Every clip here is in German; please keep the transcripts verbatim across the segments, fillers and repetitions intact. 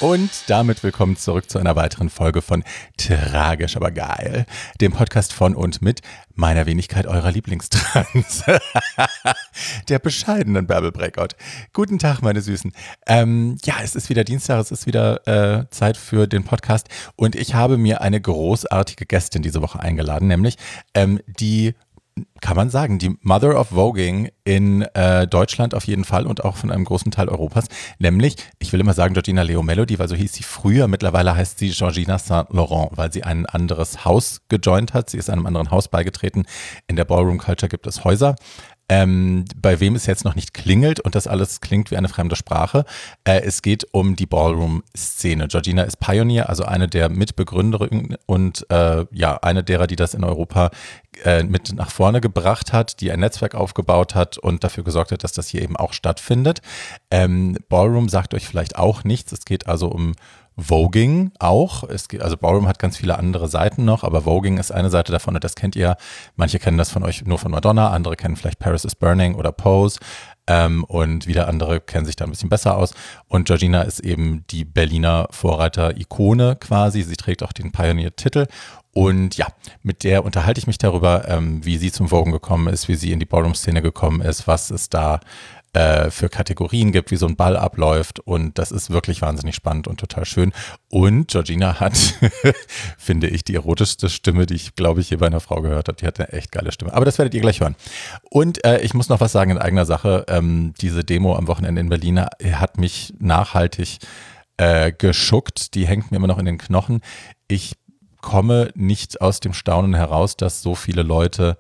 Und damit willkommen zurück zu einer weiteren Folge von Tragisch, aber geil, dem Podcast von und mit meiner Wenigkeit, eurer Lieblingstrans, der bescheidenen Bärbel Breakout. Guten Tag, meine Süßen. Ähm, ja, es ist wieder Dienstag, es ist wieder äh, Zeit für den Podcast und ich habe mir eine großartige Gästin diese Woche eingeladen, nämlich ähm, die kann man sagen, die Mother of Voguing in äh, Deutschland auf jeden Fall und auch von einem großen Teil Europas, nämlich, ich will immer sagen Georgina Leo Melody, weil so hieß sie früher, mittlerweile heißt sie Georgina Saint Laurent, weil sie ein anderes Haus gejoint hat, sie ist einem anderen Haus beigetreten, in der Ballroom Culture gibt es Häuser. Ähm, bei wem es jetzt noch nicht klingelt und das alles klingt wie eine fremde Sprache. Äh, es geht um die Ballroom-Szene. Georgina ist Pioneer, also eine der Mitbegründerinnen und äh, ja, eine derer, die das in Europa äh, mit nach vorne gebracht hat, die ein Netzwerk aufgebaut hat und dafür gesorgt hat, dass das hier eben auch stattfindet. Ähm, Ballroom sagt euch vielleicht auch nichts. Es geht also um Voguing auch. Es geht, also Ballroom hat ganz viele andere Seiten noch, aber Voguing ist eine Seite davon und das kennt ihr. Manche kennen das von euch nur von Madonna, andere kennen vielleicht Paris is Burning oder Pose ähm, und wieder andere kennen sich da ein bisschen besser aus. Und Georgina ist eben die Berliner Vorreiter-Ikone quasi. Sie trägt auch den Pioneer-Titel. Und ja, mit der unterhalte ich mich darüber, ähm, wie sie zum Voguing gekommen ist, wie sie in die Ballroom-Szene gekommen ist, was es da für Kategorien gibt, wie so ein Ball abläuft und das ist wirklich wahnsinnig spannend und total schön. Und Georgina hat, finde ich, die erotischste Stimme, die ich, glaube ich, hier bei einer Frau gehört habe. Die hat eine echt geile Stimme. Aber das werdet ihr gleich hören. Und äh, ich muss noch was sagen in eigener Sache. Ähm, diese Demo am Wochenende in Berlin hat mich nachhaltig äh, geschuckt. Die hängt mir immer noch in den Knochen. Ich komme nicht aus dem Staunen heraus, dass so viele Leute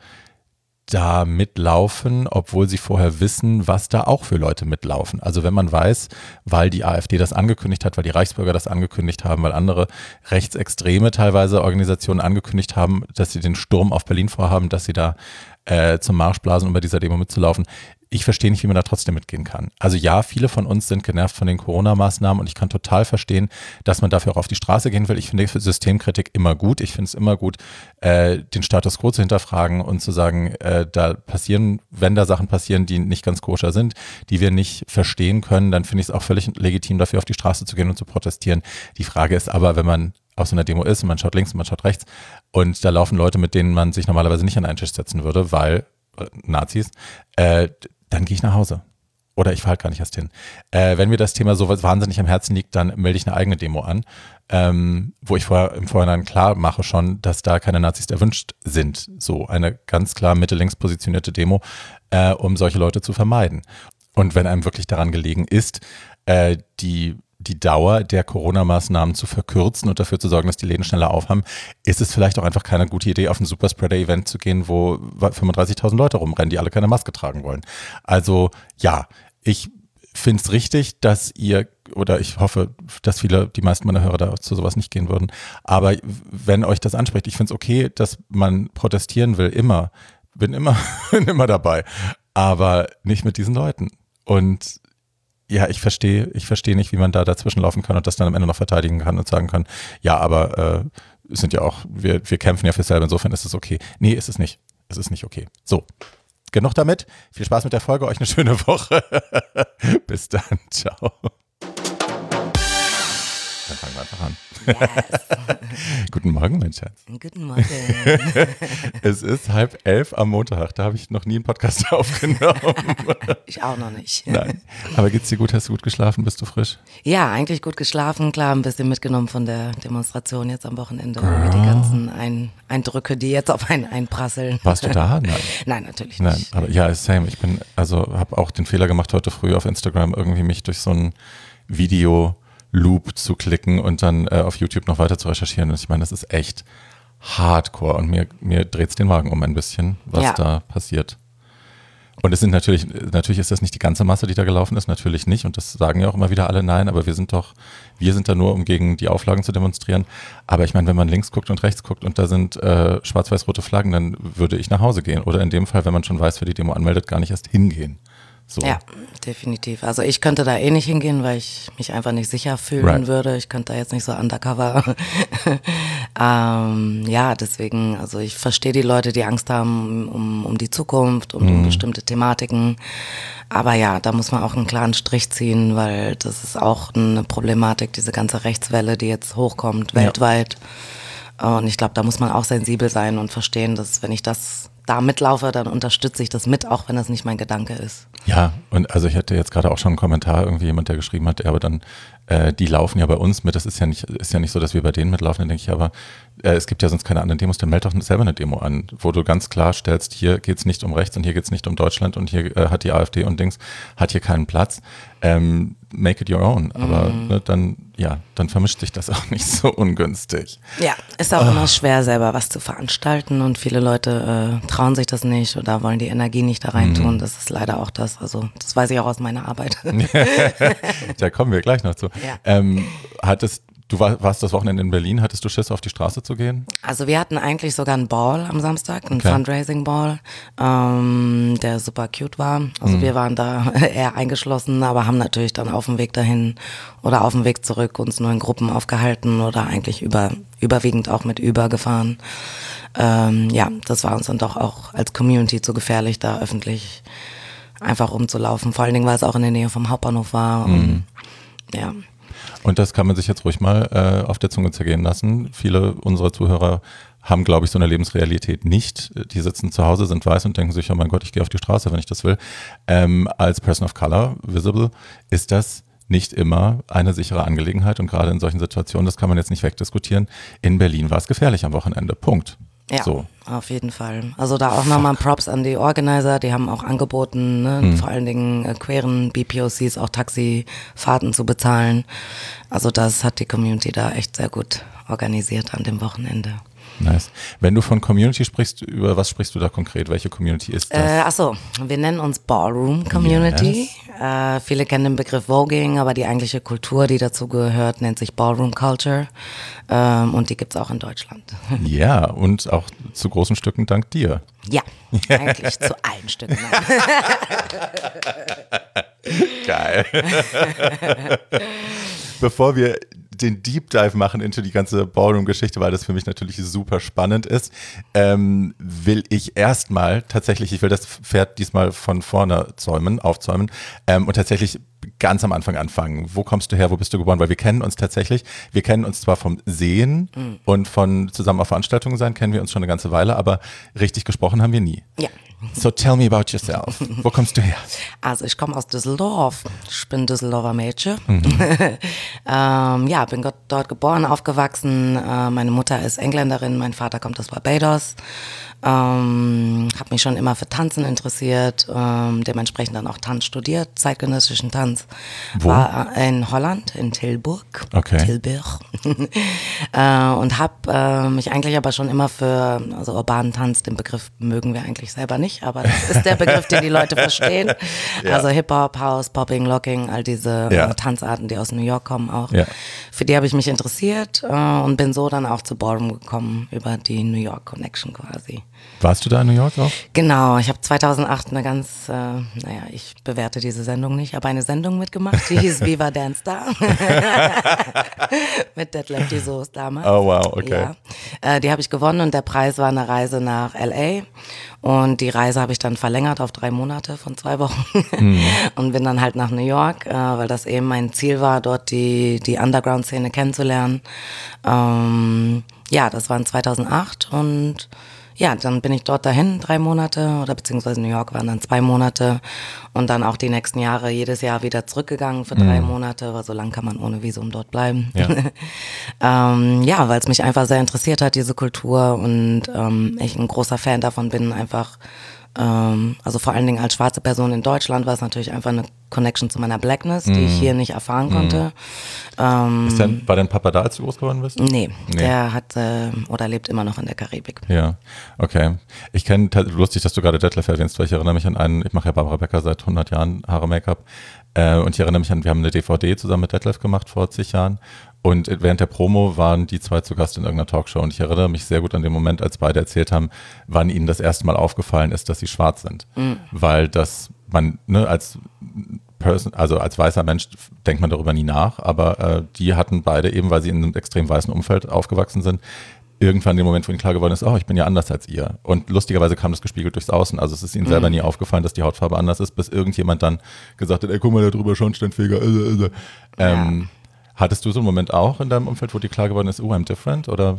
da mitlaufen, obwohl sie vorher wissen, was da auch für Leute mitlaufen. Also wenn man weiß, weil die AfD das angekündigt hat, weil die Reichsbürger das angekündigt haben, weil andere rechtsextreme teilweise Organisationen angekündigt haben, dass sie den Sturm auf Berlin vorhaben, dass sie da äh, zum Marsch blasen, um bei dieser Demo mitzulaufen. Ich verstehe nicht, wie man da trotzdem mitgehen kann. Also ja, viele von uns sind genervt von den Corona-Maßnahmen und ich kann total verstehen, dass man dafür auch auf die Straße gehen will. Ich finde Systemkritik immer gut. Ich finde es immer gut, äh, den Status quo zu hinterfragen und zu sagen, äh, da passieren, wenn da Sachen passieren, die nicht ganz koscher sind, die wir nicht verstehen können, dann finde ich es auch völlig legitim, dafür auf die Straße zu gehen und zu protestieren. Die Frage ist aber, wenn man auf so einer Demo ist und man schaut links und man schaut rechts und da laufen Leute, mit denen man sich normalerweise nicht an einen Tisch setzen würde, weil äh, Nazis, äh, dann gehe ich nach Hause. Oder ich fahre halt gar nicht erst hin. Äh, wenn mir das Thema so wahnsinnig am Herzen liegt, dann melde ich eine eigene Demo an, ähm, wo ich vorher, im Vorhinein klar mache schon, dass da keine Nazis erwünscht sind. So eine ganz klar mitte-links positionierte Demo, äh, um solche Leute zu vermeiden. Und wenn einem wirklich daran gelegen ist, äh, die die Dauer der Corona-Maßnahmen zu verkürzen und dafür zu sorgen, dass die Läden schneller aufhaben, ist es vielleicht auch einfach keine gute Idee, auf ein Superspreader-Event zu gehen, wo fünfunddreißigtausend Leute rumrennen, die alle keine Maske tragen wollen. Also ja, ich finde es richtig, dass ihr, oder ich hoffe, dass viele, die meisten meiner Hörer da zu sowas nicht gehen würden, aber wenn euch das anspricht, ich finde es okay, dass man protestieren will, immer, bin immer, bin immer dabei, aber nicht mit diesen Leuten. Und ja, ich verstehe, ich verstehe nicht, wie man da dazwischen laufen kann und das dann am Ende noch verteidigen kann und sagen kann, ja, aber äh, es sind ja auch, wir, wir kämpfen ja für selber, insofern ist es okay. Nee, ist es nicht. Es ist nicht okay. So, genug damit. Viel Spaß mit der Folge, euch eine schöne Woche. Bis dann, ciao. Dann fangen wir einfach an. Yes. Guten Morgen, mein Schatz. Guten Morgen. Es ist halb elf am Montag. Da habe ich noch nie einen Podcast aufgenommen. Ich auch noch nicht. Nein. Aber geht's dir gut? Hast du gut geschlafen? Bist du frisch? Ja, eigentlich gut geschlafen. Klar, ein bisschen mitgenommen von der Demonstration jetzt am Wochenende. Girl. Mit den ganzen Ein- Eindrücke, die jetzt auf einen einprasseln. Warst du da? Nein. Nein, natürlich Nein, nicht. Aber ja, same. Ich bin, also habe auch den Fehler gemacht heute früh auf Instagram, irgendwie mich durch so ein Video Loop zu klicken und dann äh, auf YouTube noch weiter zu recherchieren. Und ich meine, das ist echt hardcore und mir, mir dreht es den Magen um ein bisschen, was ja. da passiert. Und es sind natürlich, natürlich ist das nicht die ganze Masse, die da gelaufen ist, natürlich nicht. Und das sagen ja auch immer wieder alle, nein, aber wir sind doch, wir sind da nur, um gegen die Auflagen zu demonstrieren. Aber ich meine, wenn man links guckt und rechts guckt und da sind äh, schwarz-weiß-rote Flaggen, dann würde ich nach Hause gehen. Oder in dem Fall, wenn man schon weiß, wer die Demo anmeldet, gar nicht erst hingehen. So. Ja, definitiv. Also ich könnte da eh nicht hingehen, weil ich mich einfach nicht sicher fühlen Right. würde. Ich könnte da jetzt nicht so undercover. ähm, ja, deswegen, also ich verstehe die Leute, die Angst haben um, um die Zukunft und um bestimmte Thematiken. Aber ja, da muss man auch einen klaren Strich ziehen, weil das ist auch eine Problematik, diese ganze Rechtswelle, die jetzt hochkommt, weltweit. Und ich glaube, da muss man auch sensibel sein und verstehen, dass wenn ich das da mitlaufe, dann unterstütze ich das mit, auch wenn das nicht mein Gedanke ist. Ja, und also ich hatte jetzt gerade auch schon einen Kommentar, irgendwie jemand, der geschrieben hat, ja, aber dann, äh, die laufen ja bei uns mit, das ist ja nicht, ist ja nicht so, dass wir bei denen mitlaufen, dann denke ich, aber äh, es gibt ja sonst keine anderen Demos, dann meld doch selber eine Demo an, wo du ganz klar stellst, hier geht's nicht um rechts und hier geht's nicht um Deutschland und hier äh, hat die AfD und Dings, hat hier keinen Platz. Ähm, make it your own, aber mm. ne, dann, ja, dann vermischt sich das auch nicht so ungünstig. Ja, ist auch oh. immer schwer, selber was zu veranstalten und viele Leute äh, trauen sich das nicht oder wollen die Energie nicht da reintun, mm. das ist leider auch das, also das weiß ich auch aus meiner Arbeit. Da kommen wir gleich noch zu. Ja. Ähm, hattest Du war, warst das Wochenende in Berlin, hattest du Schiss, auf die Straße zu gehen? Also wir hatten eigentlich sogar einen Ball am Samstag, einen okay. Fundraising-Ball, ähm, der super cute war. Also mhm. wir waren da eher eingeschlossen, aber haben natürlich dann auf dem Weg dahin oder auf dem Weg zurück uns nur in Gruppen aufgehalten oder eigentlich über, überwiegend auch mit Uber gefahren. Ähm, ja, das war uns dann doch auch als Community zu gefährlich, da öffentlich einfach rumzulaufen. Vor allen Dingen, weil es auch in der Nähe vom Hauptbahnhof war. Und, mhm. ja. Und das kann man sich jetzt ruhig mal äh, auf der Zunge zergehen lassen. Viele unserer Zuhörer haben, glaube ich, so eine Lebensrealität nicht. Die sitzen zu Hause, sind weiß und denken sich, oh mein Gott, ich gehe auf die Straße, wenn ich das will. Ähm, als Person of Color, visible, ist das nicht immer eine sichere Angelegenheit. Und gerade in solchen Situationen, das kann man jetzt nicht wegdiskutieren. In Berlin war es gefährlich am Wochenende. Punkt. Ja, so. Auf jeden Fall. Also da auch nochmal Props an die Organizer, die haben auch angeboten, ne, hm. vor allen Dingen äh, queeren B P O Cs auch Taxifahrten zu bezahlen. Also das hat die Community da echt sehr gut organisiert an dem Wochenende. Nice. Wenn du von Community sprichst, über was sprichst du da konkret? Welche Community ist das? Äh, achso, wir nennen uns Ballroom Community. Yes. Äh, viele kennen den Begriff Voging, aber die eigentliche Kultur, die dazu gehört, nennt sich Ballroom Culture. Ähm, und die gibt's auch in Deutschland. Ja, und auch zu großen Stücken dank dir. Ja, eigentlich zu allen Stücken. Geil. Bevor wir den Deep Dive machen into die ganze Ballroom-Geschichte, weil das für mich natürlich super spannend ist, ähm, will ich erstmal tatsächlich, ich will das Pferd diesmal von vorne zäumen, aufzäumen ähm, und tatsächlich ganz am Anfang anfangen. Wo kommst du her, wo bist du geboren? Weil wir kennen uns tatsächlich, wir kennen uns zwar vom Sehen mhm. und von zusammen auf Veranstaltungen sein, kennen wir uns schon eine ganze Weile, aber richtig gesprochen haben wir nie. Ja. So tell me about yourself. Wo kommst du her? Also ich komme aus Düsseldorf. Ich bin Düsseldorfer Mädchen. Mhm. ähm, ja, bin dort geboren, aufgewachsen. Äh, meine Mutter ist Engländerin, mein Vater kommt aus Barbados. Ähm, habe mich schon immer für Tanzen interessiert, ähm, dementsprechend dann auch Tanz studiert, zeitgenössischen Tanz. Wo? War in Holland, in Tilburg. Okay. Tilburg. äh, und habe äh, mich eigentlich aber schon immer für, also urbanen Tanz, den Begriff mögen wir eigentlich selber nicht, aber das ist der Begriff, den die Leute verstehen. Ja. Also Hip-Hop, House, Popping, Locking, all diese ja. äh, Tanzarten, die aus New York kommen auch. Ja. Für die habe ich mich interessiert äh, und bin so dann auch zu Ballroom gekommen, über die New York Connection quasi. Warst du da in New York auch? Genau, ich habe zweitausendacht eine ganz, äh, naja, ich bewerte diese Sendung nicht, aber eine Sendung mitgemacht, die hieß Viva Dance Star. Mit Detlef die Soße damals. Oh wow, okay. Ja. Äh, die habe ich gewonnen und der Preis war eine Reise nach L A. Und die Reise habe ich dann verlängert auf drei Monate von zwei Wochen mhm. und bin dann halt nach New York, äh, weil das eben mein Ziel war, dort die, die Underground-Szene kennenzulernen. Ähm, ja, das war in zweitausendacht und ja, dann bin ich dort dahin, drei Monate oder beziehungsweise New York waren dann zwei Monate und dann auch die nächsten Jahre jedes Jahr wieder zurückgegangen für drei mhm. Monate, weil so lange kann man ohne Visum dort bleiben. Ja, ähm, ja, weil es mich einfach sehr interessiert hat, diese Kultur und ähm, ich ein großer Fan davon bin, einfach ähm, also vor allen Dingen als schwarze Person in Deutschland war es natürlich einfach eine Connection zu meiner Blackness, die mm. ich hier nicht erfahren konnte. Mm. Ähm, Ist denn, war dein Papa da, als du groß geworden bist? Nee, nee. Der hat äh, oder lebt immer noch in der Karibik. Ja, okay. Ich kenne, lustig, dass du gerade Detlef erwähnst, weil ich erinnere mich an einen, ich mache ja Barbara Becker seit hundert Jahren Haare-Make-up äh, und ich erinnere mich an, wir haben eine D V D zusammen mit Detlef gemacht vor zig Jahren. Und während der Promo waren die zwei zu Gast in irgendeiner Talkshow und ich erinnere mich sehr gut an den Moment, als beide erzählt haben, wann ihnen das erste Mal aufgefallen ist, dass sie schwarz sind. Mhm. Weil das man, ne, als Person, also als weißer Mensch denkt man darüber nie nach, aber äh, die hatten beide eben, weil sie in einem extrem weißen Umfeld aufgewachsen sind, irgendwann den Moment, wo ihnen klar geworden ist, oh, ich bin ja anders als ihr. Und lustigerweise kam das gespiegelt durchs Außen. Also es ist ihnen selber Mhm. nie aufgefallen, dass die Hautfarbe anders ist, bis irgendjemand dann gesagt hat, ey, guck mal da drüber, Schornsteinfeger. Äh, äh. Ähm, Ja. Hattest du so einen Moment auch in deinem Umfeld, wo dir klar geworden ist, oh, I'm different? Oder?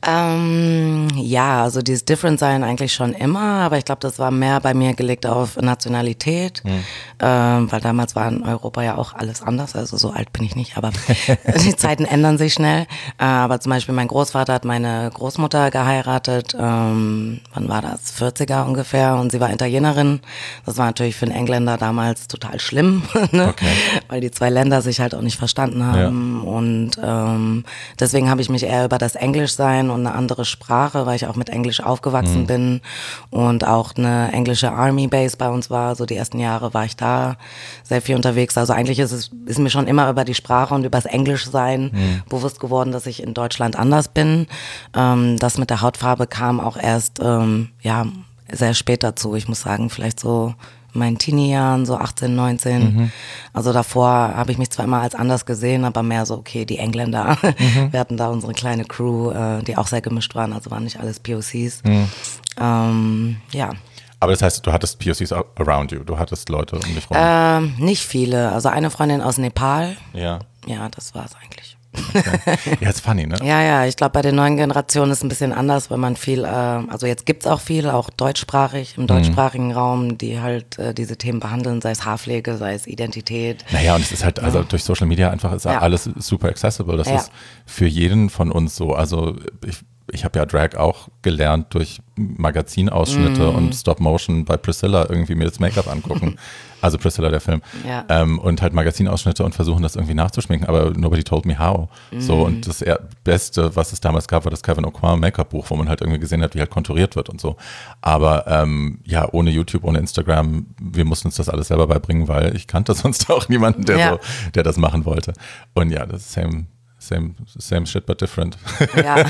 Ähm, ja, also dieses Different-Sein eigentlich schon immer, aber ich glaube, das war mehr bei mir gelegt auf Nationalität, Mhm. ähm, weil damals war in Europa ja auch alles anders, also so alt bin ich nicht, aber die Zeiten ändern sich schnell. Äh, aber zum Beispiel mein Großvater hat meine Großmutter geheiratet, ähm, wann war das? vierziger ungefähr, und sie war Italienerin. Das war natürlich für einen Engländer damals total schlimm, ne? Okay. Weil die zwei Länder sich halt auch nicht verstanden haben. Ja. Und ähm, deswegen habe ich mich eher über das Englischsein und eine andere Sprache, weil ich auch mit Englisch aufgewachsen Mhm. bin und auch eine englische Army Base bei uns war. So die ersten Jahre war ich da sehr viel unterwegs. Also eigentlich ist es ist mir schon immer über die Sprache und über das Englischsein Mhm. bewusst geworden, dass ich in Deutschland anders bin. Ähm, das mit der Hautfarbe kam auch erst ähm, ja sehr spät dazu. Ich muss sagen, vielleicht so in meinen Teenie-Jahren, so achtzehn, neunzehn. Mhm. Also davor habe ich mich zwar immer als anders gesehen, aber mehr so, okay, die Engländer. Mhm. Wir hatten da unsere kleine Crew, äh, die auch sehr gemischt waren, also waren nicht alles P O Cs. Mhm. Ähm, ja. Aber das heißt, du hattest P O Cs around you, du hattest Leute um dich rum. Ähm, nicht viele. Also eine Freundin aus Nepal. Ja. Ja, das war's eigentlich. Okay. Ja, ist funny, ne? Ja, ja, ich glaube, bei den neuen Generationen ist es ein bisschen anders, weil man viel, äh, also jetzt gibt's auch viel, auch deutschsprachig, im deutschsprachigen Raum, die halt äh, diese Themen behandeln, sei es Haarpflege, sei es Identität. Naja, und es ist halt, also durch Social Media einfach ist Ja. alles super accessible. Das Ja. ist für jeden von uns so. Also ich, ich habe ja Drag auch gelernt durch Magazinausschnitte Mm. und Stop Motion bei Priscilla irgendwie mir das Make-up angucken. Also Priscilla, der Film. Ja. Ähm, und halt Magazinausschnitte und versuchen das irgendwie nachzuschminken, aber nobody told me how. So, Mm. und das eher Beste, was es damals gab, war das Kevin Aucoin Make-up-Buch, wo man halt irgendwie gesehen hat, wie halt konturiert wird und so. Aber ähm, ja, ohne YouTube, ohne Instagram, wir mussten uns das alles selber beibringen, weil ich kannte sonst auch niemanden, der Ja. so, der das machen wollte. Und ja, das ist same, same, same shit, but different. Ja.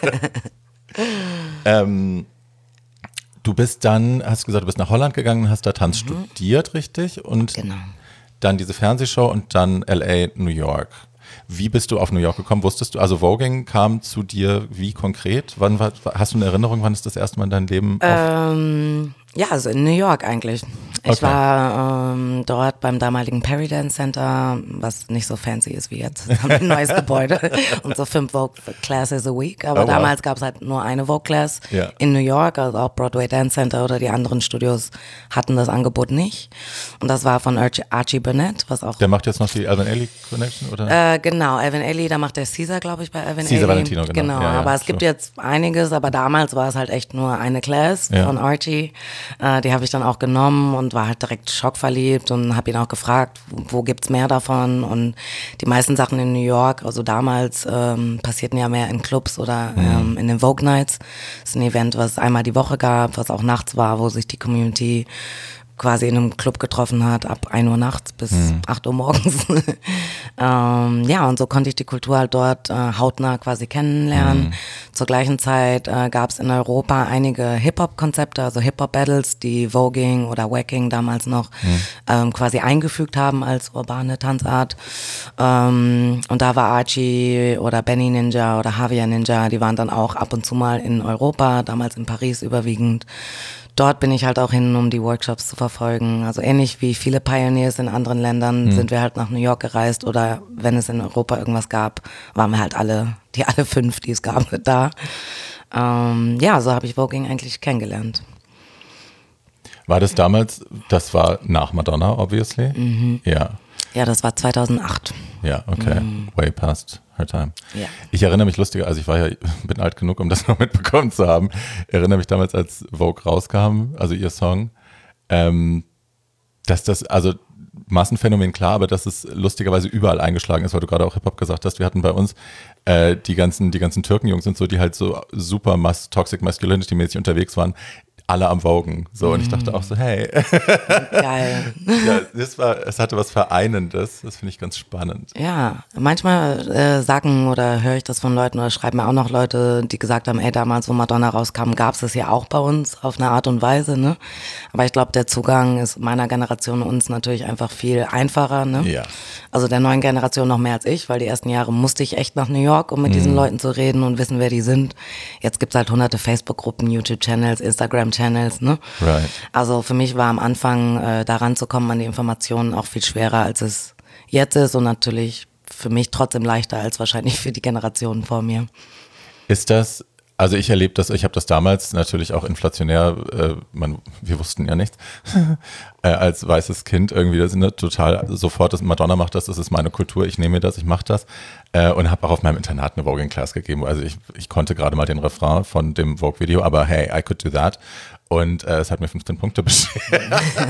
ähm, du bist dann, hast gesagt, du bist nach Holland gegangen, hast da Tanz studiert, richtig? Und Genau. dann diese Fernsehshow und dann L A, New York. Wie bist du auf New York gekommen? Wusstest du, also Voging kam zu dir wie konkret? Wann war, hast du eine Erinnerung, wann ist das erste Mal in dein Leben auf? Ähm, ja, also in New York eigentlich. Ich Okay. war ähm, dort beim damaligen Perry Dance Center, was nicht so fancy ist wie jetzt. Wir haben ein neues Gebäude und so fünf Vogue Classes a week. Aber Oh, wow. damals gab es halt nur eine Vogue Class Ja. in New York, also auch Broadway Dance Center oder die anderen Studios hatten das Angebot nicht. Und das war von Archie, Archie Burnett, was auch Der macht jetzt noch die Alvin Ailey Connection, oder? äh, genau, Alvin Ailey, da macht der Caesar, glaube ich, bei Alvin Caesar Ailey. Valentino, genau. Genau, Ja, ja, aber es gibt sure. jetzt einiges, aber damals war es halt echt nur eine Class Ja. von Archie. Äh, die habe ich dann auch genommen und war halt direkt schockverliebt und habe ihn auch gefragt, wo, wo gibt's mehr davon? Und die meisten Sachen in New York, also damals ähm, passierten ja mehr in Clubs oder ähm, in den Vogue Nights. Das ist ein Event, was es einmal die Woche gab, was auch nachts war, wo sich die Community quasi in einem Club getroffen hat, ab ein Uhr nachts bis acht Uhr morgens. ähm, ja, und so konnte ich die Kultur halt dort äh, hautnah quasi kennenlernen. Mhm. Zur gleichen Zeit äh, gab es in Europa einige Hip-Hop-Konzepte, also Hip-Hop-Battles, die Voging oder Wacking damals noch ähm, quasi eingefügt haben als urbane Tanzart. Ähm, und da war Archie oder Benny Ninja oder Javier Ninja, die waren dann auch ab und zu mal in Europa, damals in Paris überwiegend. Dort bin ich halt auch hin, um die Workshops zu verfolgen. Also ähnlich wie viele Pioneers in anderen Ländern Mhm. sind wir halt nach New York gereist oder wenn es in Europa irgendwas gab, waren wir halt alle, die alle fünf, die es gab, da. Ähm, ja, so habe ich Voging eigentlich kennengelernt. War das damals, das war nach Madonna, obviously? Mhm. Ja. Ja, das war zweitausendacht. Ja, okay. Way past her time. Ja. Ich erinnere mich lustiger, also ich war ja, bin alt genug, um das noch mitbekommen zu haben. Ich erinnere mich damals, als Vogue rauskam, also ihr Song, ähm, dass das, also Massenphänomen klar, aber dass es lustigerweise überall eingeschlagen ist, weil du gerade auch Hip-Hop gesagt hast. Wir hatten bei uns äh, die ganzen, die ganzen Türkenjungs und so, die halt so super mas toxic masculinity-mäßig unterwegs waren. alle am Vogen. So, und ich dachte auch so, hey. Geil. Ja, das war, es hatte was Vereinendes. Das finde ich ganz spannend. Ja, manchmal äh, sagen oder höre ich das von Leuten oder schreiben mir auch noch Leute, die gesagt haben, ey, damals, wo Madonna rauskam, gab es das ja auch bei uns auf eine Art und Weise, ne? Aber ich glaube, der Zugang ist meiner Generation uns natürlich einfach viel einfacher, ne? Ja. Also der neuen Generation noch mehr als ich, weil die ersten Jahre musste ich echt nach New York, um mit diesen Leuten zu reden und wissen, wer die sind. Jetzt gibt's halt hunderte Facebook-Gruppen, YouTube-Channels, Instagram-Channels, ne? Right. Also für mich war am Anfang, äh, da ranzukommen an die Informationen auch viel schwerer, als es jetzt ist und natürlich für mich trotzdem leichter als wahrscheinlich für die Generationen vor mir. Ist das, also ich erlebe das, ich habe das damals natürlich auch inflationär, äh, man, wir wussten ja nichts, äh, als weißes Kind irgendwie, das ne, total sofort, das Madonna macht das, das ist meine Kultur, ich nehme mir das, ich mache das äh, und habe auch auf meinem Internat eine Voging-Class gegeben. Also ich, ich konnte gerade mal den Refrain von dem Vogue-Video, aber hey, I could do that. Und äh, es hat mir fünfzehn Punkte beschert.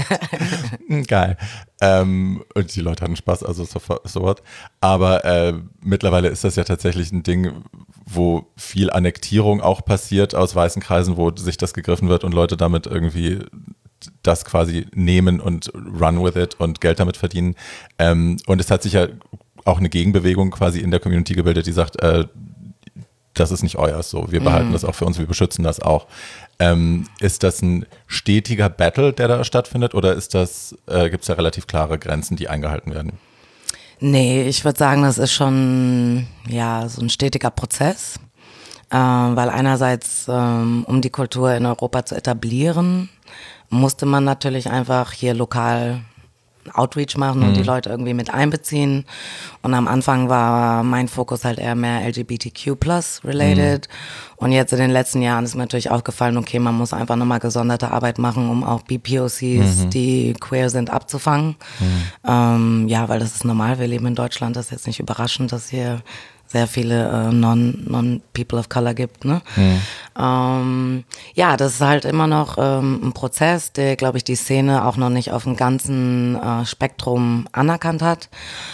Geil. Ähm, und die Leute hatten Spaß, also so, so what. Aber äh, mittlerweile ist das ja tatsächlich ein Ding, wo viel Annektierung auch passiert aus weißen Kreisen, wo sich das gegriffen wird und Leute damit irgendwie das quasi nehmen und run with it und Geld damit verdienen. Ähm, und es hat sich ja auch eine Gegenbewegung quasi in der Community gebildet, die sagt, äh, das ist nicht euer, so. Wir behalten mm. das auch für uns, wir beschützen das auch. Ähm, ist das ein stetiger Battle, der da stattfindet, oder ist das, äh, gibt es da relativ klare Grenzen, die eingehalten werden? Nee, ich würde sagen, das ist schon ja so ein stetiger Prozess, äh, weil einerseits, ähm, um die Kultur in Europa zu etablieren, musste man natürlich einfach hier lokal Outreach machen und mhm. die Leute irgendwie mit einbeziehen. Und am Anfang war mein Fokus halt eher mehr L G B T Q plus related. Mhm. Und jetzt in den letzten Jahren ist mir natürlich aufgefallen, okay, man muss einfach nochmal gesonderte Arbeit machen, um auch B P O Cs, mhm. die queer sind, abzufangen. Mhm. Ähm, ja, weil das ist normal, wir leben in Deutschland, das ist jetzt nicht überraschend, dass hier sehr viele äh, non, non People of Color gibt, ne? Mhm. Ähm, ja, das ist halt immer noch ähm, ein Prozess, der, glaube ich, die Szene auch noch nicht auf dem ganzen äh, Spektrum anerkannt hat,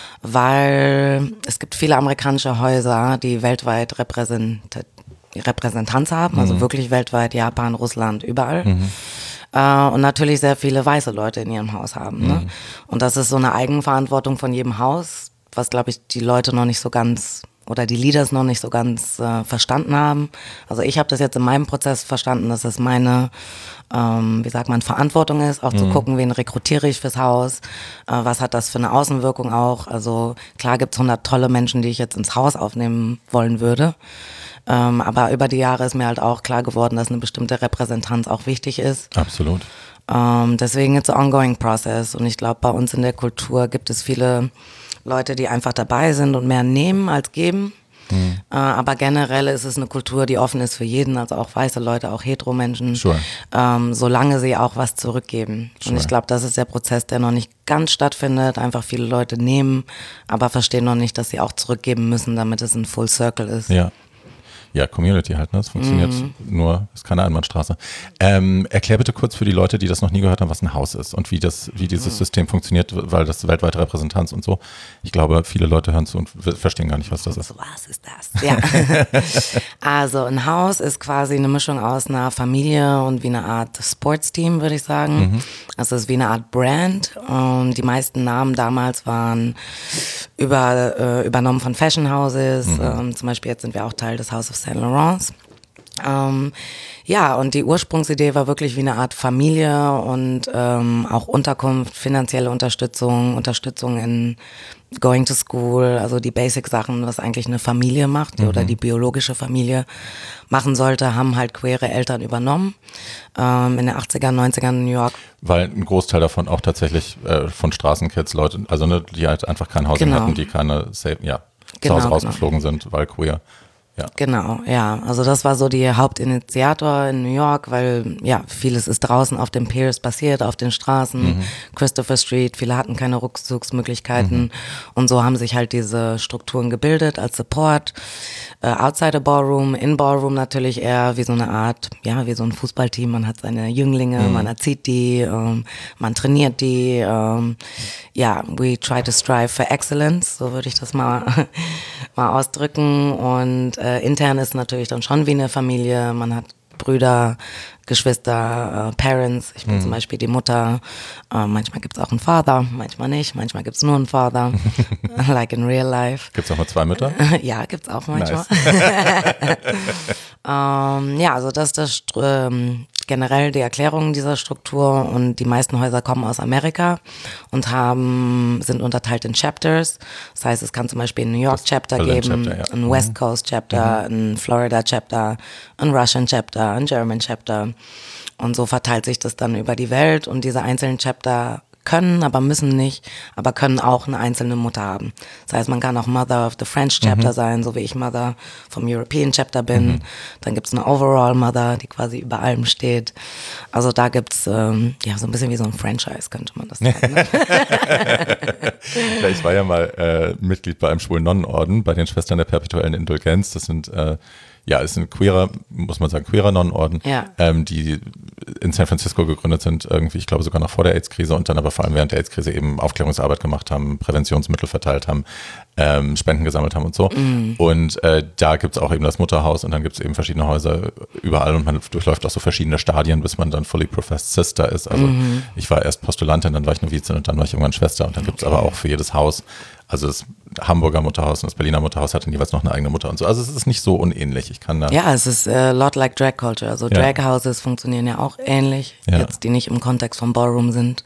weil es gibt viele amerikanische Häuser, die weltweit repräsent Repräsentanz haben, mhm. also wirklich weltweit, Japan, Russland, überall. Mhm. Uh, und natürlich sehr viele weiße Leute in ihrem Haus haben. Ne? Mhm. Und das ist so eine Eigenverantwortung von jedem Haus, was, glaube ich, die Leute noch nicht so ganz oder die Leaders noch nicht so ganz äh, verstanden haben. Also ich habe das jetzt in meinem Prozess verstanden, dass es meine, ähm, wie sagt man, Verantwortung ist, auch mhm. zu gucken, wen rekrutiere ich fürs Haus, äh, was hat das für eine Außenwirkung auch. Also klar gibt's hundert tolle Menschen, die ich jetzt ins Haus aufnehmen wollen würde. Ähm, aber über die Jahre ist mir halt auch klar geworden, dass eine bestimmte Repräsentanz auch wichtig ist. Absolut. Ähm, deswegen it's an ongoing process. Und ich glaube, bei uns in der Kultur gibt es viele Leute, die einfach dabei sind und mehr nehmen als geben. Mhm. Äh, aber generell ist es eine Kultur, die offen ist für jeden, also auch weiße Leute, auch Hetero-Menschen, sure. ähm, solange sie auch was zurückgeben. Sure. Und ich glaube, das ist der Prozess, der noch nicht ganz stattfindet. Einfach viele Leute nehmen, aber verstehen noch nicht, dass sie auch zurückgeben müssen, damit es ein Full Circle ist. Ja. Ja, Community halt, ne? Das funktioniert mm. nur, ist keine Einbahnstraße. Ähm, erklär bitte kurz für die Leute, die das noch nie gehört haben, was ein Haus ist und wie das, wie dieses mm. System funktioniert, weil das weltweite Repräsentanz und so. Ich glaube, viele Leute hören zu und verstehen gar nicht, was das ist. Was ist das? Ja. Also ein Haus ist quasi eine Mischung aus einer Familie und wie eine Art Sportsteam, würde ich sagen. Mhm. Also es ist wie eine Art Brand. Und die meisten Namen damals waren über, äh, übernommen von Fashion Houses. Mhm. Ähm, zum Beispiel jetzt sind wir auch Teil des House of Saint Laurent. Ähm, ja, und die Ursprungsidee war wirklich wie eine Art Familie und ähm, auch Unterkunft, finanzielle Unterstützung, Unterstützung in Going to School, also die Basic-Sachen, was eigentlich eine Familie macht mhm. oder die biologische Familie machen sollte, haben halt queere Eltern übernommen. Ähm, in den achtzigern, neunzigern in New York. Weil ein Großteil davon auch tatsächlich äh, von Straßenkids, Leute, also ne, die halt einfach kein Housing genau. hatten, die keine, safe, ja, genau, zu Hause genau. rausgeflogen sind, weil queer. Ja. Genau, ja. Also das war so die Hauptinitiator in New York, weil ja, vieles ist draußen auf den Piers passiert, auf den Straßen, mhm. Christopher Street, viele hatten keine Rückzugsmöglichkeiten mhm. und so haben sich halt diese Strukturen gebildet als Support. Äh, outside the Ballroom, in Ballroom natürlich eher wie so eine Art, ja, wie so ein Fußballteam. Man hat seine Jünglinge, mhm. man erzieht die, ähm, man trainiert die. Ähm, ja, we try to strive for excellence, so würde ich das mal, mal ausdrücken und äh, intern ist natürlich dann schon wie eine Familie. Man hat Brüder, Geschwister, äh, Parents. Ich bin mhm. zum Beispiel die Mutter. Äh, manchmal gibt es auch einen Vater, manchmal nicht. Manchmal gibt es nur einen Vater. Like in real life. Gibt es auch mal zwei Mütter? Ja, gibt es auch manchmal. Nice. ähm, ja, also das ist das ähm, generell die Erklärung dieser Struktur, und die meisten Häuser kommen aus Amerika und haben sind unterteilt in Chapters. Das heißt, es kann zum Beispiel ein New York Chapter geben, Chapter, ja. ein West Coast Chapter, mhm. ein Florida Chapter, ein Russian Chapter, ein German Chapter, und so verteilt sich das dann über die Welt, und diese einzelnen Chapter können, aber müssen nicht, aber können auch eine einzelne Mutter haben. Das heißt, man kann auch Mother of the French Chapter mhm. sein, so wie ich Mother vom European Chapter bin. Mhm. Dann gibt es eine Overall Mother, die quasi über allem steht. Also da gibt es ähm, ja so ein bisschen wie so ein Franchise, könnte man das sagen. Ne? Ja, ich war ja mal äh, Mitglied bei einem schwulen Nonnenorden, bei den Schwestern der Perpetuellen Indulgenz. Das sind äh, Ja, es ist ein queerer, muss man sagen, queerer Nonnenorden, ja. ähm, die in San Francisco gegründet sind, irgendwie, ich glaube sogar noch vor der AIDS-Krise, und dann aber vor allem während der AIDS-Krise eben Aufklärungsarbeit gemacht haben, Präventionsmittel verteilt haben, ähm, Spenden gesammelt haben und so. Mm. Und äh, da gibt es auch eben das Mutterhaus, und dann gibt es eben verschiedene Häuser überall, und man durchläuft auch so verschiedene Stadien, bis man dann fully professed Sister ist. Also mm. ich war erst Postulantin, dann war ich Novizin und dann war ich irgendwann Schwester, und dann gibt es okay. aber auch für jedes Haus, also das Hamburger Mutterhaus und das Berliner Mutterhaus hat dann jeweils noch eine eigene Mutter und so. Also es ist nicht so unähnlich. Ich kann da ja, es ist a lot like Drag Culture. Also ja. Drag Houses funktionieren ja auch ähnlich, ja. jetzt die nicht im Kontext von Ballroom sind.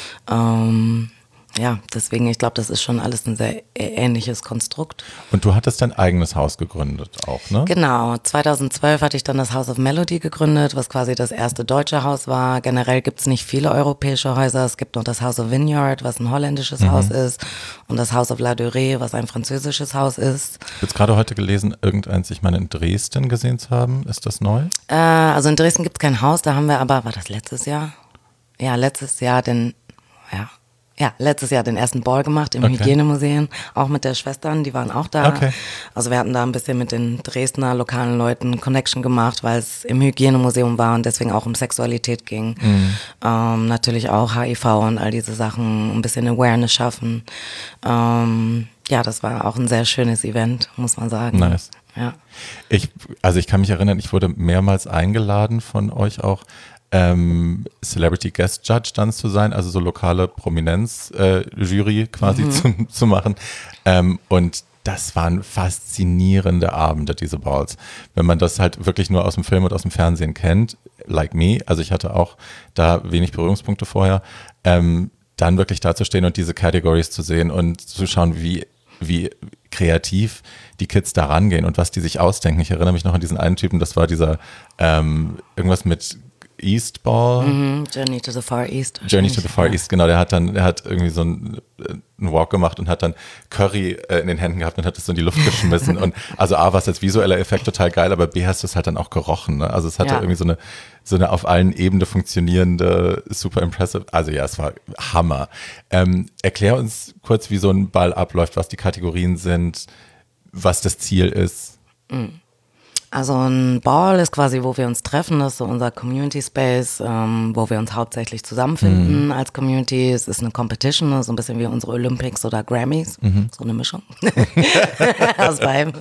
Ähm, ja, deswegen, ich glaube, das ist schon alles ein sehr ähnliches Konstrukt. Und du hattest dein eigenes Haus gegründet auch, ne? Genau, zweitausendzwölf hatte ich dann das House of Melody gegründet, was quasi das erste deutsche Haus war. Generell gibt es nicht viele europäische Häuser. Es gibt noch das House of Vineyard, was ein holländisches mhm. Haus ist, und das House of La Durée, was ein französisches Haus ist. Ich habe jetzt gerade heute gelesen, irgendeins, ich meine in Dresden gesehen zu haben. Ist das neu? Äh, also in Dresden gibt es kein Haus, da haben wir aber, war das letztes Jahr? Ja, letztes Jahr den, ja, Ja, letztes Jahr den ersten Ball gemacht im okay. Hygienemuseum, auch mit der Schwestern, die waren auch da. Okay. Also wir hatten da ein bisschen mit den Dresdner lokalen Leuten Connection gemacht, weil es im Hygienemuseum war und deswegen auch um Sexualität ging. Mhm. Ähm, natürlich auch H I V und all diese Sachen, ein bisschen Awareness schaffen. Ähm, ja, das war auch ein sehr schönes Event, muss man sagen. Nice. Ja. Ich, also ich kann mich erinnern, ich wurde mehrmals eingeladen von euch auch, Ähm, Celebrity Guest Judge dann zu sein, also so lokale Prominenz-Jury äh, quasi mhm. zu, zu machen. Ähm, und das waren faszinierende Abende, diese Balls. Wenn man das halt wirklich nur aus dem Film und aus dem Fernsehen kennt, like me, also ich hatte auch da wenig Berührungspunkte vorher, ähm, dann wirklich da zu stehen und diese Categories zu sehen und zu schauen, wie, wie kreativ die Kids da rangehen und was die sich ausdenken. Ich erinnere mich noch an diesen einen Typen, das war dieser ähm, irgendwas mit Eastball. Mhm, Journey to the Far East. Journey to the Far ja. East, genau. Der hat dann, der hat irgendwie so einen, einen Walk gemacht und hat dann Curry äh, in den Händen gehabt und hat es so in die Luft geschmissen. Und also A, war es als visueller Effekt total geil, aber B, hast du es halt dann auch gerochen. Ne? Also es hatte ja. irgendwie so eine, so eine auf allen Ebenen funktionierende, super impressive, also ja, es war Hammer. Ähm, erklär uns kurz, wie so ein Ball abläuft, was die Kategorien sind, was das Ziel ist. Mhm. Also ein Ball ist quasi, wo wir uns treffen, das ist so unser Community Space, ähm, wo wir uns hauptsächlich zusammenfinden mhm. als Community. Es ist eine Competition, so ein bisschen wie unsere Olympics oder Grammys, mhm. so eine Mischung aus beidem.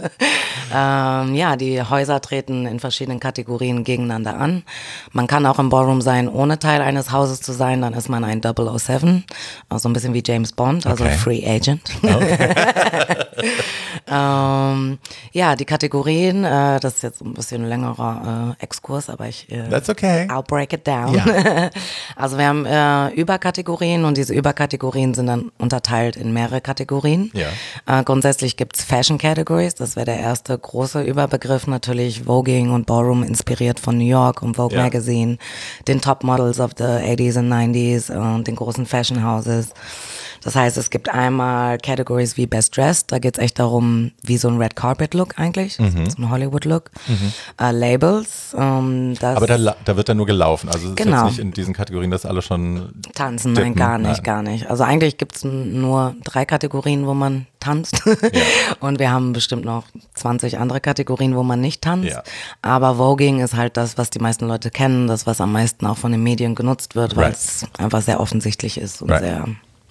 Ähm, ja, die Häuser treten in verschiedenen Kategorien gegeneinander an. Man kann auch im Ballroom sein, ohne Teil eines Hauses zu sein, dann ist man ein double oh seven, also ein bisschen wie James Bond, also okay. Free Agent. Okay. ähm, ja, die Kategorien, äh, das ist jetzt ein bisschen ein längerer äh, Exkurs, aber ich äh, That's okay. I'll break it down. Ja. Also wir haben äh, Überkategorien, und diese Überkategorien sind dann unterteilt in mehrere Kategorien. Ja. Äh, grundsätzlich gibt es Fashion Categories, das wäre der erste große Überbegriff, natürlich Voguing und Ballroom, inspiriert von New York und Vogue ja. Magazine, den Top Models of the eighties and nineties und den großen Fashion Houses. Das heißt, es gibt einmal Categories wie Best Dressed, da geht es echt darum, wie so ein Red Carpet Look eigentlich, mhm. so ein Hollywood Look. Mhm. Uh, Labels. Um, das Aber da, da wird dann nur gelaufen, also es ist genau. jetzt nicht in diesen Kategorien, dass alle schon tanzen, dippen. nein, gar nicht, nein. gar nicht. Also eigentlich gibt es nur drei Kategorien, wo man tanzt ja. und wir haben bestimmt noch zwanzig andere Kategorien, wo man nicht tanzt. Ja. Aber Voguing ist halt das, was die meisten Leute kennen, das, was am meisten auch von den Medien genutzt wird, weil es right. einfach sehr offensichtlich ist und right. sehr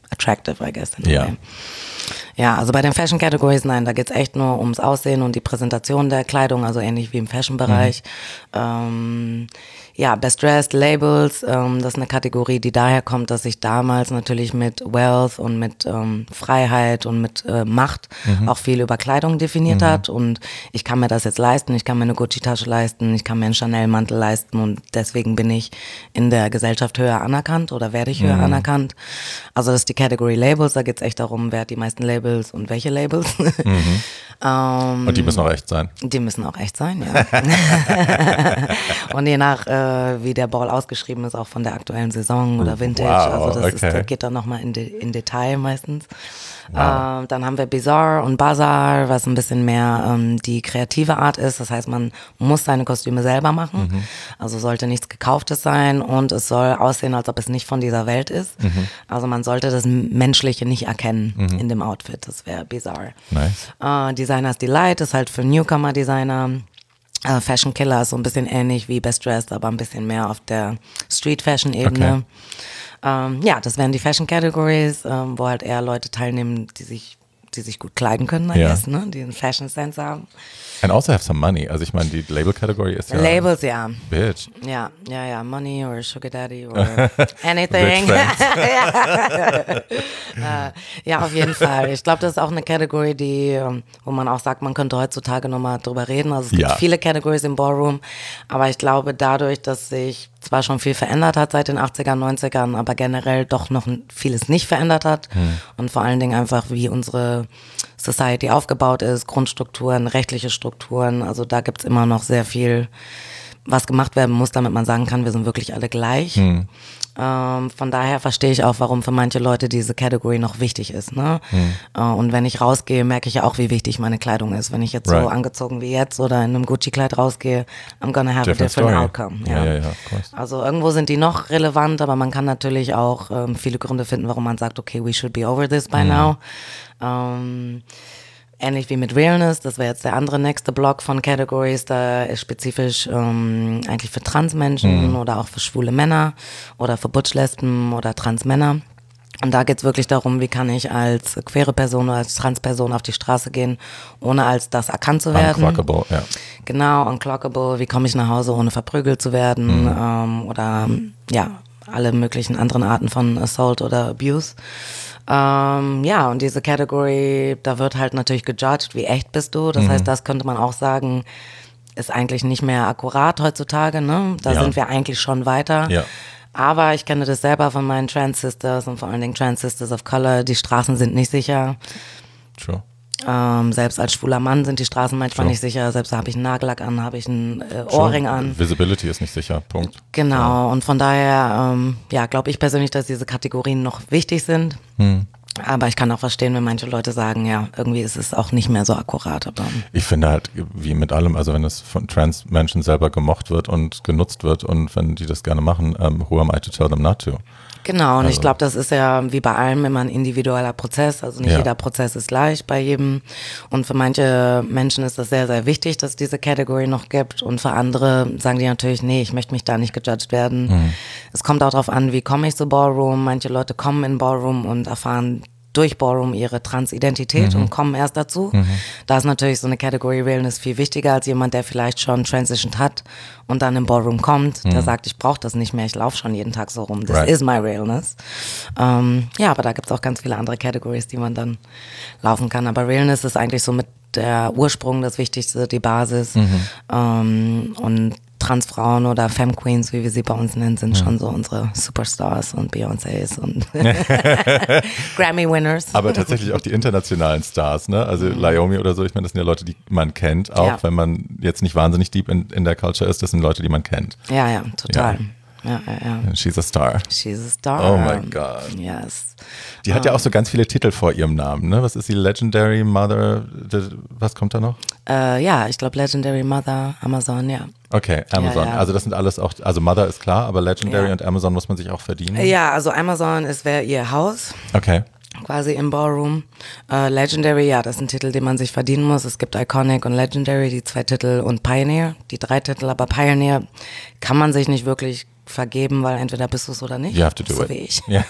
attractive, I guess. In a Ja. way. Ja, also bei den Fashion Categories, nein, da geht's echt nur ums Aussehen und die Präsentation der Kleidung, also ähnlich wie im Fashion-Bereich. Mhm. Ähm, ja, Best Dressed, Labels, ähm, das ist eine Kategorie, die daher kommt, dass sich damals natürlich mit Wealth und mit ähm, Freiheit und mit äh, Macht mhm. auch viel über Kleidung definiert mhm. hat und ich kann mir das jetzt leisten, ich kann mir eine Gucci-Tasche leisten, ich kann mir einen Chanel-Mantel leisten und deswegen bin ich in der Gesellschaft höher anerkannt oder werde ich höher mhm. anerkannt. Also das ist die Kategorie Labels, da geht's echt darum, wer hat die meisten Labels und welche Labels. Mhm. ähm, und die müssen auch echt sein. Die müssen auch echt sein, ja. Und je nach, äh, wie der Ball ausgeschrieben ist, auch von der aktuellen Saison oder Vintage, wow, also das okay. ist, geht dann nochmal in, de, in Detail meistens. Wow. Äh, dann haben wir Bizarre und Bazaar, was ein bisschen mehr ähm, die kreative Art ist. Das heißt, man muss seine Kostüme selber machen. Mhm. Also sollte nichts Gekauftes sein und es soll aussehen, als ob es nicht von dieser Welt ist. Mhm. Also man sollte das Menschliche nicht erkennen mhm. in dem Outfit. Das wäre Bizarre. Nice. Äh, Designers Delight ist halt für Newcomer-Designer. Uh, Fashion Killer ist so ein bisschen ähnlich wie Best Dressed, aber ein bisschen mehr auf der Street-Fashion-Ebene. Okay. Ähm, ja, das wären die Fashion Categories, ähm, wo halt eher Leute teilnehmen, die sich, die sich gut kleiden können, I yeah. guess, ne? Die einen Fashion Sense haben. And also have some money. Also ich meine, die Label-Category ist ja... Labels, ja. Bitch. Ja, ja, ja. Money or Sugar Daddy or anything. ja. uh, ja, auf jeden Fall. Ich glaube, das ist auch eine Category, die, wo man auch sagt, man könnte heutzutage nochmal drüber reden. Also es gibt ja. viele Categories im Ballroom, aber ich glaube, dadurch, dass sich zwar schon viel verändert hat seit den achtzigern, neunzigern, aber generell doch noch vieles nicht verändert hat hm. und vor allen Dingen einfach, wie unsere Society aufgebaut ist, Grundstrukturen, rechtliche Strukturen, also da gibt's immer noch sehr viel, was gemacht werden muss, damit man sagen kann, wir sind wirklich alle gleich. Hm. Ähm, von daher verstehe ich auch, warum für manche Leute diese Category noch wichtig ist. Ne? Hm. Äh, und wenn ich rausgehe, merke ich ja auch, wie wichtig meine Kleidung ist. Wenn ich jetzt right. so angezogen wie jetzt oder in einem Gucci-Kleid rausgehe, I'm gonna have different a different story. Outcome. Ja. Ja, ja, ja, of course. Also irgendwo sind die noch relevant, aber man kann natürlich auch ähm, viele Gründe finden, warum man sagt, okay, we should be over this by hm. now. Ähm, Ähnlich wie mit Realness, das wäre jetzt der andere nächste Block von Categories, da ist spezifisch ähm, eigentlich für Transmenschen mhm. oder auch für schwule Männer oder für Butch-Lesben oder Transmänner. Und da geht's wirklich darum, wie kann ich als queere Person oder als Transperson auf die Straße gehen, ohne als das erkannt zu werden. Unclockable, ja. Genau, unclockable, wie komme ich nach Hause, ohne verprügelt zu werden mhm. ähm, oder ja, alle möglichen anderen Arten von Assault oder Abuse. Ähm, ja, und diese Category, da wird halt natürlich gejudged, wie echt bist du. Das mhm. heißt, das könnte man auch sagen, ist eigentlich nicht mehr akkurat heutzutage, ne? Da ja. sind wir eigentlich schon weiter. Ja. Aber ich kenne das selber von meinen Trans-Sisters und vor allen Dingen Trans-Sisters of Color. Die Straßen sind nicht sicher. True. Ähm, selbst als schwuler Mann sind die Straßen manchmal True. Nicht sicher. Selbst da habe ich einen Nagellack an, habe ich einen äh, Ohrring True. An. Visibility ist nicht sicher, Punkt. Genau, ja. und von daher, ähm, ja, glaube ich persönlich, dass diese Kategorien noch wichtig sind. Hm. Aber ich kann auch verstehen, wenn manche Leute sagen, ja, irgendwie ist es auch nicht mehr so akkurat. Aber ich finde halt, wie mit allem, also wenn es von Trans-Menschen selber gemocht wird und genutzt wird und wenn die das gerne machen, um, who am I to tell them not to? Genau, und also. ich glaube, das ist ja wie bei allem immer ein individueller Prozess. Also nicht ja. jeder Prozess ist gleich bei jedem. Und für manche Menschen ist das sehr, sehr wichtig, dass es diese Category noch gibt. Und für andere sagen die natürlich, nee, ich möchte mich da nicht gejudged werden. Mhm. Es kommt auch darauf an, wie komme ich zu Ballroom. Manche Leute kommen in Ballroom und erfahren durch Ballroom ihre Transidentität mhm. und kommen erst dazu. Mhm. Da ist natürlich so eine Category Realness viel wichtiger als jemand, der vielleicht schon transitioned hat und dann im Ballroom kommt, mhm. der sagt, ich brauche das nicht mehr, ich laufe schon jeden Tag so rum. Das right. is my Realness. Ähm, ja, aber da gibt's auch ganz viele andere Categories, die man dann laufen kann. Aber Realness ist eigentlich so mit der Ursprung das Wichtigste, die Basis. Mhm. Ähm, und Transfrauen oder Femme Queens, wie wir sie bei uns nennen, sind ja. schon so unsere Superstars und Beyoncés und Grammy-Winners. Aber tatsächlich auch die internationalen Stars, ne? Also mhm. Naomi oder so, ich meine, das sind ja Leute, die man kennt, auch ja. wenn man jetzt nicht wahnsinnig deep in, in der Culture ist, das sind Leute, die man kennt. Ja, ja, total. Ja. Ja, ja, ja. She's a star. She's a star. Oh my God. Yes. Die hat um, ja auch so ganz viele Titel vor ihrem Namen, ne? Was ist die Legendary Mother? Was kommt da noch? Äh, ja, ich glaube Legendary Mother, Amazon, ja. Okay, Amazon. Ja, ja. Also das sind alles auch, also Mother ist klar, aber Legendary ja. und Amazon muss man sich auch verdienen. Ja, also Amazon ist wäre ihr Haus. Okay. Quasi im Ballroom. Uh, Legendary, ja, das ist ein Titel, den man sich verdienen muss. Es gibt Iconic und Legendary, die zwei Titel und Pioneer, die drei Titel, aber Pioneer kann man sich nicht wirklich vergeben, weil entweder bist du es oder nicht. You have to do so it. Wie ich. Yeah.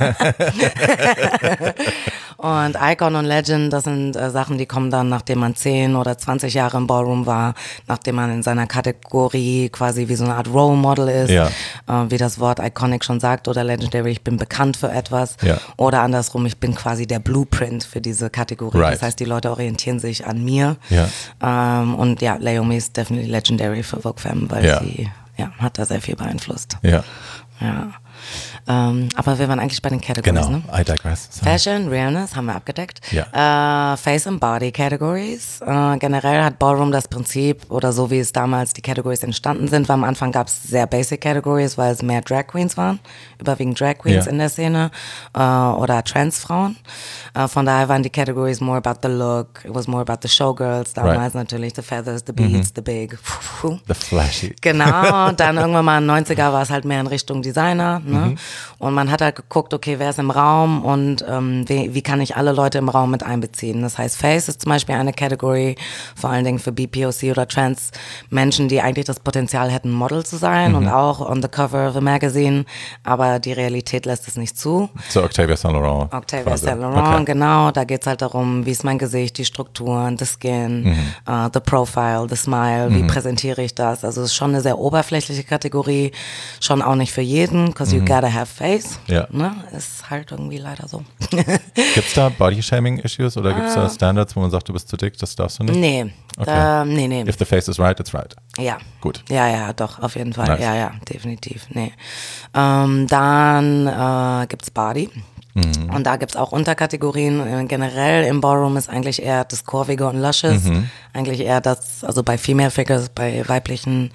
Und Icon und Legend, das sind äh, Sachen, die kommen dann, nachdem man zehn oder zwanzig Jahre im Ballroom war, nachdem man in seiner Kategorie quasi wie so eine Art Role Model ist, Ja. äh, wie das Wort Iconic schon sagt, oder Legendary, ich bin bekannt für etwas. Ja. Oder andersrum, ich bin quasi der Blueprint für diese Kategorie. Right. Das heißt, die Leute orientieren sich an mir. Ja. Ähm, und ja, Leiomy ist definitely Legendary für Vogue Femme, weil Ja. sie ja, hat da sehr viel beeinflusst. Ja. Ja. Ähm, aber wir waren eigentlich bei den Categories, Genau, ne? I digress. Sorry. Fashion, Realness haben wir abgedeckt. Ja. Äh, Face and Body Categories. Äh, generell hat Ballroom das Prinzip, oder so wie es damals die Categories entstanden sind, weil am Anfang gab es sehr basic Categories, weil es mehr Drag Queens waren, überwiegend Drag Queens Ja. in der Szene äh, oder Transfrauen. Äh, von daher waren die Categories more about the look, it was more about the Showgirls, damals Right. natürlich, the feathers, the beads, the big. The flashy. Genau, und dann irgendwann mal in den neunziger war es halt mehr in Richtung Designer, ne? Mhm. Und man hat halt geguckt, okay, wer ist im Raum und ähm, wie, wie kann ich alle Leute im Raum mit einbeziehen. Das heißt, Face ist zum Beispiel eine Category, vor allen Dingen für B P O C oder Trans Menschen, die eigentlich das Potenzial hätten, Model zu sein, mhm. und auch on the cover of a magazine, aber die Realität lässt es nicht zu. So Octavia Saint Laurent. Octavia quasi. Saint Laurent, Okay. genau. Da geht's halt darum, wie ist mein Gesicht, die Strukturen, the skin, Mhm. uh, the profile, the smile, wie präsentiere ich das. Also es ist schon eine sehr oberflächliche Kategorie, schon auch nicht für jeden, because you gotta have face. Ja. Ne? Ist halt irgendwie leider so. Gibt's da Body-Shaming-Issues oder gibt's da Standards, wo man sagt, du bist zu dick, das darfst du nicht? Nee, Okay. da, nee, nee. If the face is right, it's right. Ja. Gut. Ja, ja, doch, auf jeden Fall. Nice. Ja, ja, definitiv. Nee. Ähm, dann äh, gibt's Body. Mhm. Und da gibt's auch Unterkategorien. Äh, generell im Ballroom ist eigentlich eher das Kurvige und Luscious. Mhm. Eigentlich eher das, also bei Female Figures, bei weiblichen,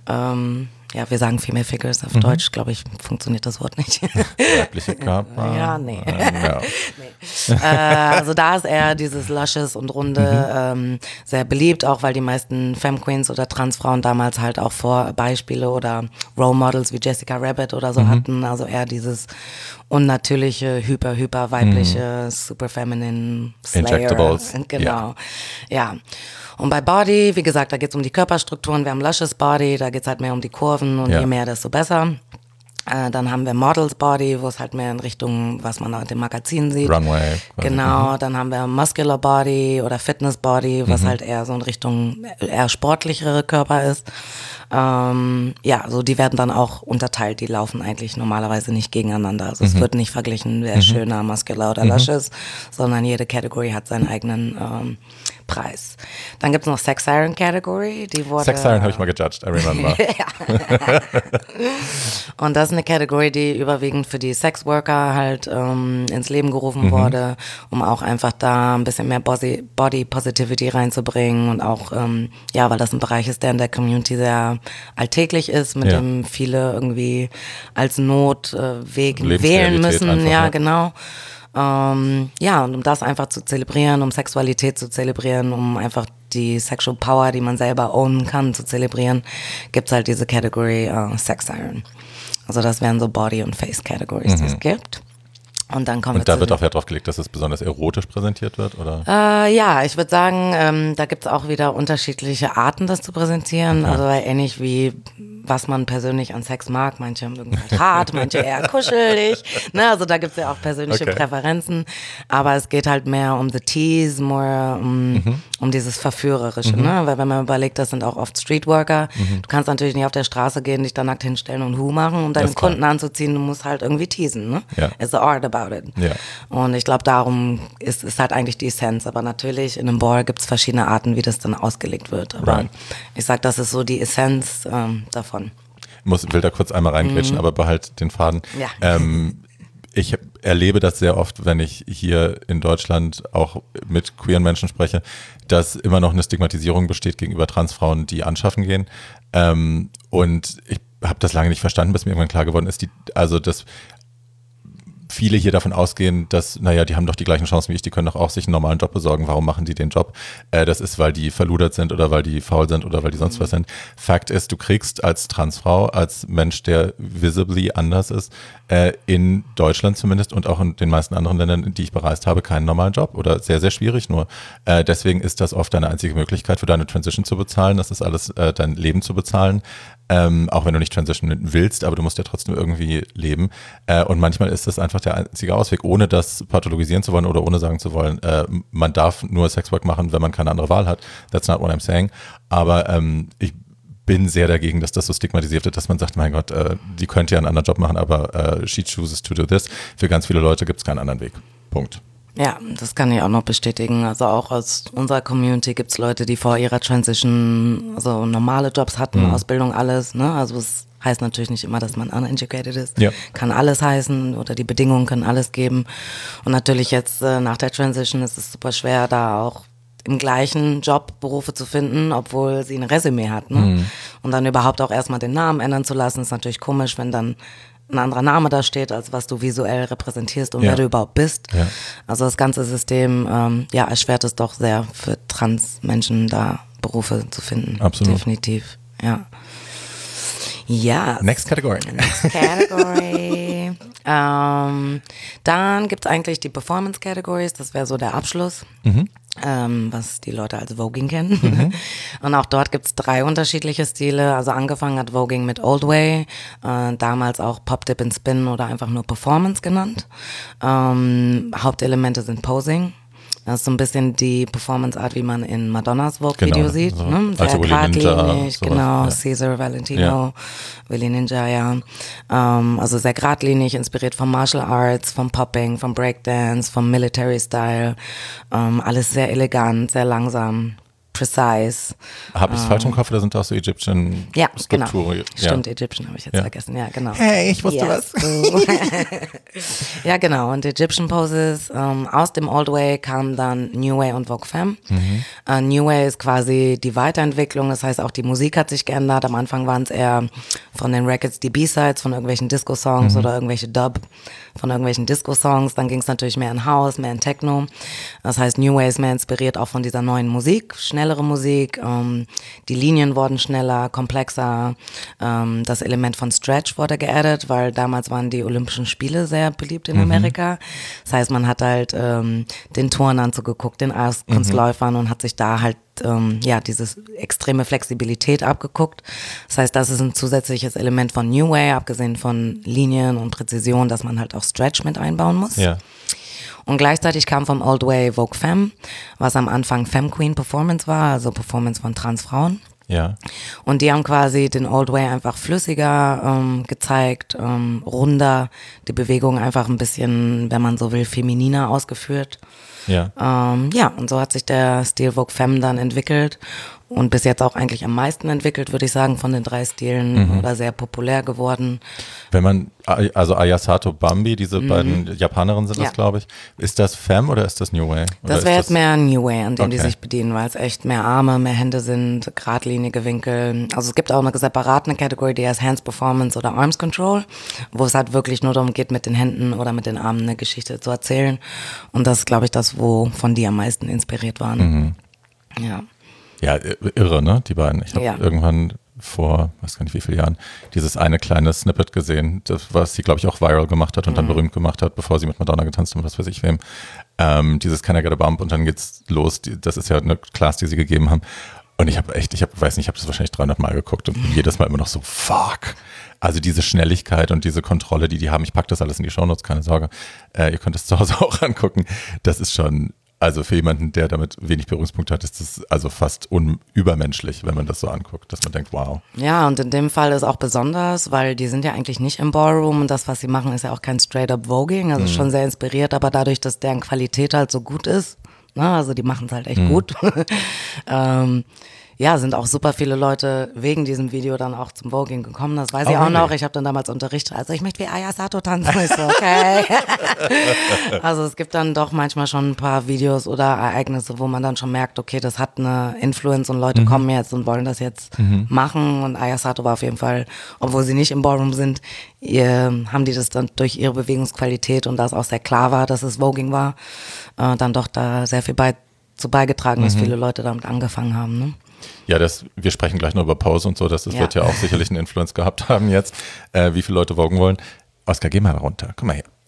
ähm, ja, wir sagen Female Figures auf Mhm. Deutsch, glaube ich, funktioniert das Wort nicht. Weibliche Körper. Ja, nee. Äh, no. äh, also da ist eher dieses Luscious und Runde ähm, sehr beliebt, auch weil die meisten Femme Queens oder Transfrauen damals halt auch Vorbeispiele oder Role Models wie Jessica Rabbit oder so hatten. Also eher dieses unnatürliche, hyper, hyper weibliche, super feminine Slayer. Injectables. Genau. Ja. Und bei Body, wie gesagt, da geht's um die Körperstrukturen. Wir haben Luscious Body, da geht's halt mehr um die Kurven und Ja. je mehr, desto besser. Äh, dann haben wir Models Body, wo es halt mehr in Richtung, was man in dem Magazin sieht. Runway. quasi. Genau, dann haben wir Muscular Body oder Fitness Body, was Mhm. halt eher so in Richtung eher sportlichere Körper ist. Ähm, ja, so die werden dann auch unterteilt, die laufen eigentlich normalerweise nicht gegeneinander. Also Mhm. es wird nicht verglichen, wer ist schöner, Muscular oder Luscious, sondern jede Category hat seinen eigenen ähm, Preis. Dann gibt's noch Sex Siren Category, die wurde... Sex Siren habe ich mal gejudged, I remember. Und das ist eine Category, die überwiegend für die Sexworker halt ähm, ins Leben gerufen Mhm. wurde, um auch einfach da ein bisschen mehr Body, Body Positivity reinzubringen und auch, ähm, ja, weil das ein Bereich ist, der in der Community sehr alltäglich ist, mit Ja. dem viele irgendwie als Notweg äh, wählen Lebensrealität müssen. einfach, ja, ja. genau. Ähm, ja, und um das einfach zu zelebrieren, um Sexualität zu zelebrieren, um einfach die Sexual Power, die man selber ownen kann, zu zelebrieren, gibt's halt diese Category äh, Sex Siren. Also das wären so Body- und Face-Categories, die es gibt. Und dann kommen Und wir da zu wird den- auch Wert drauf gelegt, dass es besonders erotisch präsentiert wird, oder? Äh, ja, ich würde sagen, ähm, da gibt's auch wieder unterschiedliche Arten, das zu präsentieren. Okay. Also weil ähnlich wie was man persönlich an Sex mag. Manche mögen halt hart, manche eher kuschelig. Ne? Also da gibt's ja auch persönliche Okay. Präferenzen. Aber es geht halt mehr um the tease, more um, Mhm. um dieses Verführerische. Ne? Weil wenn man überlegt, das sind auch oft Streetworker. Mhm. Du kannst natürlich nicht auf der Straße gehen, dich da nackt hinstellen und Hu machen, um deinen ist klar. Kunden anzuziehen. Du musst halt irgendwie teasen. Ne? Ja. It's the art about it. Ja. Und ich glaube, darum ist, ist halt eigentlich die Essenz. Aber natürlich, in einem Ball gibt's verschiedene Arten, wie das dann ausgelegt wird. Aber Right. ich sag, das ist so die Essenz ähm, davon. Muss, will da kurz einmal reingrätschen, aber behalt den Faden. Mhm. Ja. Ähm, ich erlebe das sehr oft, wenn ich hier in Deutschland auch mit queeren Menschen spreche, dass immer noch eine Stigmatisierung besteht gegenüber Transfrauen, die anschaffen gehen. Ähm, und ich habe das lange nicht verstanden, bis mir irgendwann klar geworden ist, die, also das viele hier davon ausgehen, dass, naja, die haben doch die gleichen Chancen wie ich, die können doch auch sich einen normalen Job besorgen. Warum machen die den Job? Äh, das ist, weil die verludert sind oder weil die faul sind oder weil die sonst was sind. Fakt ist, du kriegst als Transfrau, als Mensch, der visibly anders ist, äh, in Deutschland zumindest und auch in den meisten anderen Ländern, die ich bereist habe, keinen normalen Job oder sehr, sehr schwierig nur. Äh, deswegen ist das oft deine einzige Möglichkeit für deine Transition zu bezahlen. Das ist alles, äh, dein Leben zu bezahlen. ähm, auch wenn du nicht transitionen willst, aber du musst ja trotzdem irgendwie leben. Äh, und manchmal ist das einfach der einzige Ausweg, ohne das pathologisieren zu wollen oder ohne sagen zu wollen, äh, man darf nur Sexwork machen, wenn man keine andere Wahl hat. That's not what I'm saying. Aber ähm, ich bin sehr dagegen, dass das so stigmatisiert wird, dass man sagt, mein Gott, äh, die könnte ja einen anderen Job machen, aber äh, she chooses to do this. Für ganz viele Leute gibt es keinen anderen Weg. Punkt. Ja, das kann ich auch noch bestätigen. Also auch aus unserer Community gibt es Leute, die vor ihrer Transition so normale Jobs hatten, mhm. Ausbildung, alles. Ne? Also es heißt natürlich nicht immer, dass man uneducated ist. Ja. Kann alles heißen oder die Bedingungen können alles geben. Und natürlich jetzt äh, nach der Transition ist es super schwer, da auch im gleichen Job Berufe zu finden, obwohl sie ein Resümee hat. Ne? Mhm. Und dann überhaupt auch erstmal den Namen ändern zu lassen, ist natürlich komisch, wenn dann ein anderer Name da steht, als was du visuell repräsentierst und ja. wer du überhaupt bist. Ja. Also das ganze System ähm, ja, erschwert es doch sehr für Trans-Menschen, da Berufe zu finden. Absolut. Definitiv, ja. Ja. Next category. Next category. ähm, dann gibt es eigentlich die Performance Categories, das wäre so der Abschluss. Mhm. Ähm, was die Leute als Voging kennen. Mhm. Und auch dort gibt es drei unterschiedliche Stile. Also angefangen hat Voging mit Old Way, äh, damals auch Pop, Dip and Spin oder einfach nur Performance genannt. Ähm, Hauptelemente sind Posing. Das ist so ein bisschen die Performance-Art, wie man in Madonnas Vogue-Video genau, sieht. So. Ne? Sehr also geradlinig, genau, ja. Caesar, Valentino, ja. Willy Ninja, ja. Ähm, also sehr geradlinig, inspiriert vom Martial Arts, vom Popping, vom Breakdance, vom Military Style. Ähm, alles sehr elegant, sehr langsam, precise. Habe ich es ähm, falsch im Kopf oder sind das so Egyptian ja, Strukturen? Genau. Ja, stimmt, Egyptian habe ich jetzt ja. vergessen, ja, genau. Hey, ich wusste yes. was. Ja, genau, und Egyptian Poses, ähm, aus dem Old Way kamen dann New Way und Vogue Femme. Mhm. Uh, New Way ist quasi die Weiterentwicklung, das heißt auch die Musik hat sich geändert. Am Anfang waren es eher von den Records die B-Sides, von irgendwelchen Disco-Songs mhm. oder irgendwelche Dub von irgendwelchen Disco-Songs. Dann ging es natürlich mehr in House, mehr in Techno. Das heißt, New Way ist mehr inspiriert auch von dieser neuen Musik, schnellere Musik. Ähm, die Linien wurden schneller, komplexer. Ähm, das Element von Stretch wurde geaddet, weil damals waren die Olympischen Spiele sehr beliebt in mhm. Amerika. Das heißt, man hat halt ähm, den Turnern zugeguckt, den Eiskunstläufern mhm. und hat sich da halt ähm, ja dieses extreme Flexibilität abgeguckt. Das heißt, das ist ein zusätzliches Element von New Way, abgesehen von Linien und Präzision, dass man halt auch Stretch mit einbauen muss. Ja. Und gleichzeitig kam vom Old Way Vogue Femme, was am Anfang Femme Queen Performance war, also Performance von Transfrauen. Ja. Und die haben quasi den Old Way einfach flüssiger ähm, gezeigt, ähm, runder, die Bewegung einfach ein bisschen, wenn man so will, femininer ausgeführt. Ja. Ähm, ja, und so hat sich der Stil Vogue Femme dann entwickelt und bis jetzt auch eigentlich am meisten entwickelt, würde ich sagen, von den drei Stilen mhm. oder sehr populär geworden. Wenn man, also Ayasato Bambi, diese mhm. beiden Japanerinnen sind das, ja. glaube ich. Ist das Femme oder ist das New Way? Oder das wäre jetzt das mehr New Way, an dem okay. die sich bedienen, weil es echt mehr Arme, mehr Hände sind, geradlinige Winkel. Also es gibt auch eine separate Kategorie, die heißt Hands Performance oder Arms Control, wo es halt wirklich nur darum geht, mit den Händen oder mit den Armen eine Geschichte zu erzählen. Und das ist, glaube ich, das, wovon die am meisten inspiriert waren. Mhm. Ja. Ja, irre, ne, die beiden. Ich habe ja. irgendwann vor, weiß gar nicht wie viele Jahren, dieses eine kleine Snippet gesehen, das, was sie, glaube ich, auch viral gemacht hat und mhm. dann berühmt gemacht hat, bevor sie mit Madonna getanzt hat und was weiß ich wem. Ähm, dieses Can I Get a Bump und dann geht's los. Die, das ist ja eine Class, die sie gegeben haben. Und ich habe echt, ich hab, weiß nicht, ich habe das wahrscheinlich dreihundert Mal geguckt und mhm. jedes Mal immer noch so, fuck. Also diese Schnelligkeit und diese Kontrolle, die die haben, ich packe das alles in die Shownotes, keine Sorge. Äh, ihr könnt es zu Hause auch angucken. Das ist schon... Also für jemanden, der damit wenig Berührungspunkte hat, ist das also fast unübermenschlich, wenn man das so anguckt, dass man denkt, wow. Ja, und in dem Fall ist auch besonders, weil die sind ja eigentlich nicht im Ballroom und das, was sie machen, ist ja auch kein straight-up Voging, also mhm. schon sehr inspiriert, aber dadurch, dass deren Qualität halt so gut ist, ne, also die machen es halt echt mhm. gut, ähm, ja, sind auch super viele Leute wegen diesem Video dann auch zum Voging gekommen. Das weiß oh, ich auch really? noch. Ich habe dann damals unterrichtet. Also ich möchte wie Ayasato tanzen. Ich so, okay. Also es gibt dann doch manchmal schon ein paar Videos oder Ereignisse, wo man dann schon merkt, okay, das hat eine Influence und Leute mhm. kommen jetzt und wollen das jetzt mhm. machen. Und Ayasato war auf jeden Fall, obwohl sie nicht im Ballroom sind, ihr, haben die das dann durch ihre Bewegungsqualität und da es auch sehr klar war, dass es Voging war, äh, dann doch da sehr viel bei, zu beigetragen, dass mhm. viele Leute damit angefangen haben, ne? Ja, das, wir sprechen gleich noch über Pose und so, das, das ja. wird ja auch sicherlich einen Influence gehabt haben jetzt, äh, wie viele Leute vogen wollen. Oskar, geh mal runter, komm mal her.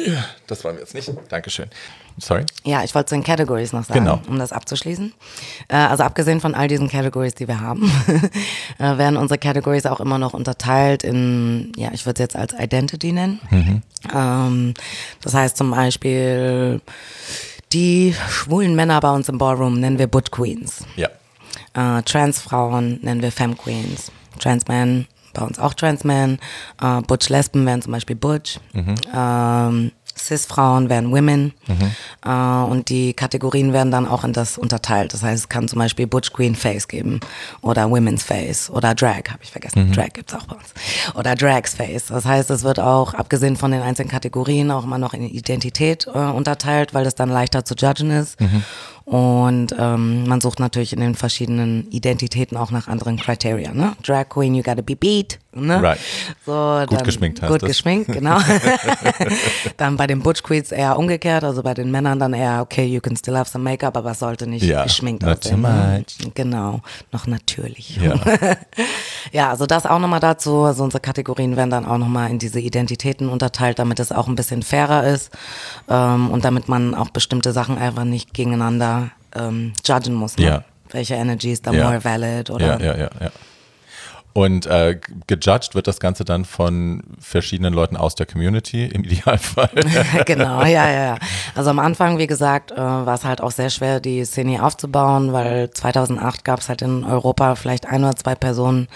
Das wollen wir jetzt nicht. Dankeschön. Sorry? Ja, ich wollte zu den Categories noch sagen, genau. um das abzuschließen. Äh, also abgesehen von all diesen Categories, die wir haben, äh, werden unsere Categories auch immer noch unterteilt in, ja, ich würde es jetzt als Identity nennen. Mhm. Ähm, das heißt zum Beispiel, die schwulen Männer bei uns im Ballroom nennen wir Butch Queens. Ja. Äh, Transfrauen nennen wir Femme Queens. Transmen, bei uns auch Transmen. Äh, Butch Lesben wären zum Beispiel Butch. Mhm. Ähm, Cis-Frauen wären Women. Mhm. Äh, und die Kategorien werden dann auch in das unterteilt. Das heißt, es kann zum Beispiel Butch Queen Face geben oder Women's Face oder Drag, habe ich vergessen. Mhm. Drag gibt's auch bei uns. Oder Drags Face. Das heißt, es wird auch, abgesehen von den einzelnen Kategorien, auch immer noch in Identität äh, unterteilt, weil das dann leichter zu judgen ist. Mhm. Und ähm, man sucht natürlich in den verschiedenen Identitäten auch nach anderen Kriterien. Ne? Drag Queen, you gotta be beat. Ne? Right. So, gut dann, geschminkt heißt Gut das. geschminkt, genau. Dann bei den Butch Queens eher umgekehrt, also bei den Männern dann eher, okay, you can still have some Make-up, aber es sollte nicht ja, geschminkt not aussehen. Too Ne? much. Genau, noch natürlich. Ja, ja, also das auch nochmal dazu. Also unsere Kategorien werden dann auch nochmal in diese Identitäten unterteilt, damit es auch ein bisschen fairer ist ähm, und damit man auch bestimmte Sachen einfach nicht gegeneinander ähm, judgen muss. Ne? Ja. Welche Energy ist da ja. more valid oder... Ja, ja, ja, ja. Und äh, gejudged wird das Ganze dann von verschiedenen Leuten aus der Community, im Idealfall. Genau, ja, ja, ja. Also am Anfang, wie gesagt, äh, war es halt auch sehr schwer, die Szene aufzubauen, weil zweitausendacht gab es halt in Europa vielleicht ein oder zwei Personen,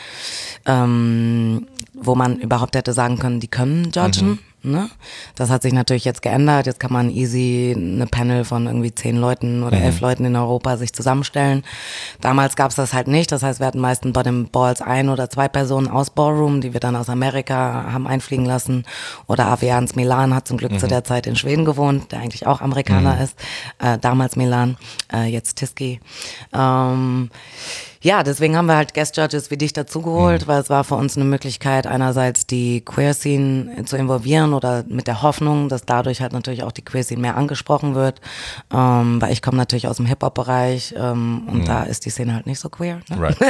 ähm, wo man überhaupt hätte sagen können, die können judgen. Mhm. Ne? Das hat sich natürlich jetzt geändert. Jetzt kann man easy eine Panel von irgendwie zehn Leuten oder mhm. elf Leuten in Europa sich zusammenstellen. Damals gab es das halt nicht. Das heißt, wir hatten meistens bei den Balls ein oder zwei Personen aus Ballroom, die wir dann aus Amerika haben einfliegen lassen. Oder Avians Milan hat zum Glück mhm. zu der Zeit in Schweden gewohnt, der eigentlich auch Amerikaner mhm. ist. Äh, damals Milan, äh, jetzt Tiski. Ähm, Ja, deswegen haben wir halt Guest Judges wie dich dazugeholt, mhm. weil es war für uns eine Möglichkeit, einerseits die Queer-Scene zu involvieren oder mit der Hoffnung, dass dadurch halt natürlich auch die Queer-Scene mehr angesprochen wird, ähm, weil ich komme natürlich aus dem Hip-Hop-Bereich ähm, und mhm. da ist die Szene halt nicht so queer. Ne? Right.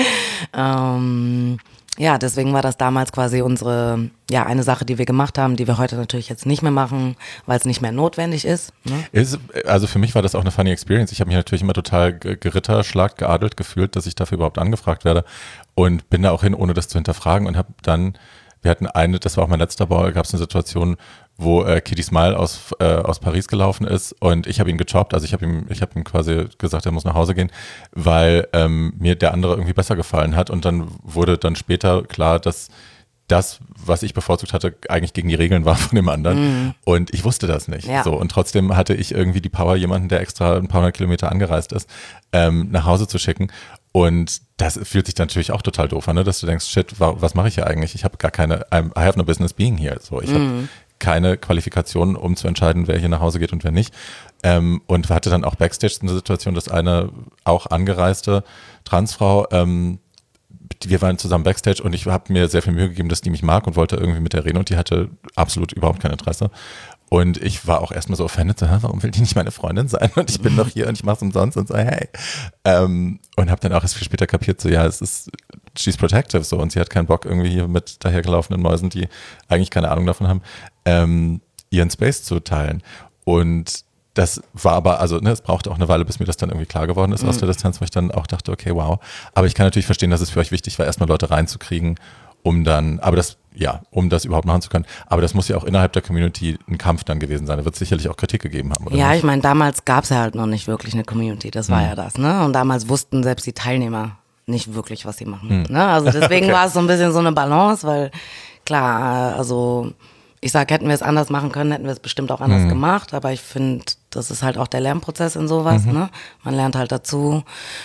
ähm, ja, deswegen war das damals quasi unsere, ja, eine Sache, die wir gemacht haben, die wir heute natürlich jetzt nicht mehr machen, weil es nicht mehr notwendig ist. Ne? Ist, also für mich war das auch eine funny Experience. Ich habe mich natürlich immer total geritterschlagt, geadelt gefühlt, dass ich dafür überhaupt angefragt werde und bin da auch hin, ohne das zu hinterfragen und habe dann, wir hatten eine, das war auch mein letzter Ball, gab es eine Situation, wo äh, Kitty Smile aus, äh, aus Paris gelaufen ist und ich habe ihn gejobbt, also ich habe ihm, ich habe ihm quasi gesagt, er muss nach Hause gehen, weil ähm, mir der andere irgendwie besser gefallen hat und dann wurde dann später klar, dass das, was ich bevorzugt hatte, eigentlich gegen die Regeln war von dem anderen mm. und ich wusste das nicht. Ja. So, und trotzdem hatte ich irgendwie die Power, jemanden, der extra ein paar hundert Kilometer angereist ist, ähm, nach Hause zu schicken. Und das fühlt sich dann natürlich auch total doof an, ne? Dass du denkst, shit, was mache ich hier eigentlich? Ich habe gar keine, I have no business being here. So, ich mm. habe keine Qualifikation, um zu entscheiden, wer hier nach Hause geht und wer nicht. Ähm, und wir hatten dann auch Backstage eine Situation, dass eine auch angereiste Transfrau, ähm, wir waren zusammen Backstage und ich habe mir sehr viel Mühe gegeben, dass die mich mag und wollte irgendwie mit der reden und die hatte absolut überhaupt kein Interesse. Und ich war auch erstmal so offended, so, warum will die nicht meine Freundin sein? Und ich bin doch hier und ich mache es umsonst und so, hey. Ähm, und habe dann auch erst viel später kapiert, so ja, es ist, she's protective so und sie hat keinen Bock irgendwie hier mit dahergelaufenen Mäusen, die eigentlich keine Ahnung davon haben, ähm, ihren Space zu teilen. Und das war aber, also ne, es brauchte auch eine Weile, bis mir das dann irgendwie klar geworden ist mhm. aus der Distanz, wo ich dann auch dachte, okay, wow. Aber ich kann natürlich verstehen, dass es für euch wichtig war, erstmal Leute reinzukriegen, um dann, aber das, ja, um das überhaupt machen zu können. Aber das muss ja auch innerhalb der Community ein Kampf dann gewesen sein. Da wird es sicherlich auch Kritik gegeben haben, oder Ja, nicht? ich meine, damals gab es ja halt noch nicht wirklich eine Community, das war hm. ja das, ne? Und damals wussten selbst die Teilnehmer nicht wirklich, was sie machen. Hm. Ne? Also deswegen okay. war es so ein bisschen so eine Balance, weil klar, also ich sag, hätten wir es anders machen können, hätten wir es bestimmt auch anders hm. gemacht, aber ich finde, das ist halt auch der Lernprozess in sowas, mhm. ne? Man lernt halt dazu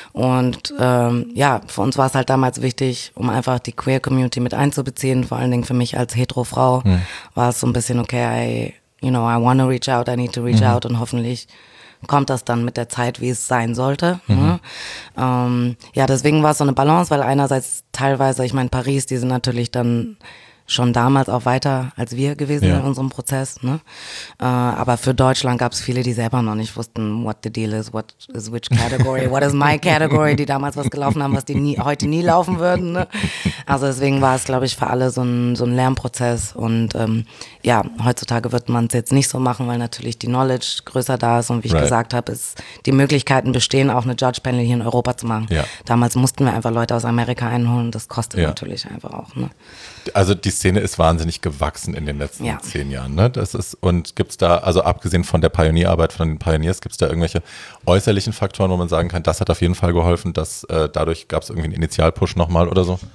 und ähm, ja, für uns war es halt damals wichtig, um einfach die Queer-Community mit einzubeziehen, vor allen Dingen für mich als Hetero-Frau mhm. war es so ein bisschen, okay, I, you know, I want to reach out, I need to reach mhm. out und hoffentlich kommt das dann mit der Zeit, wie es sein sollte. Mhm. Ne? Ähm, ja, deswegen war es so eine Balance, weil einerseits teilweise, ich meine, Paris, die sind natürlich dann schon damals auch weiter als wir gewesen Ja. in unserem Prozess. Ne? Äh, aber für Deutschland gab es viele, die selber noch nicht wussten, what the deal is, what is which category, what is my category, die damals was gelaufen haben, was die nie, heute nie laufen würden. Ne? Also deswegen war es, glaube ich, für alle so ein, so ein Lernprozess. Und ähm, ja, heutzutage wird man es jetzt nicht so machen, weil natürlich die Knowledge größer da ist. Und wie ich Right. gesagt habe, ist, die Möglichkeiten bestehen, auch eine Judge-Panel hier in Europa zu machen. Ja. Damals mussten wir einfach Leute aus Amerika einholen. Das kostet Ja. natürlich einfach auch. Ne? Also die Szene ist wahnsinnig gewachsen in den letzten Ja. zehn Jahren. Ne? Das ist, und gibt es da, also abgesehen von der Pionierarbeit von den Pioneers, gibt es da irgendwelche äußerlichen Faktoren, wo man sagen kann, das hat auf jeden Fall geholfen, dass äh, dadurch gab es irgendwie einen Initialpush nochmal oder so?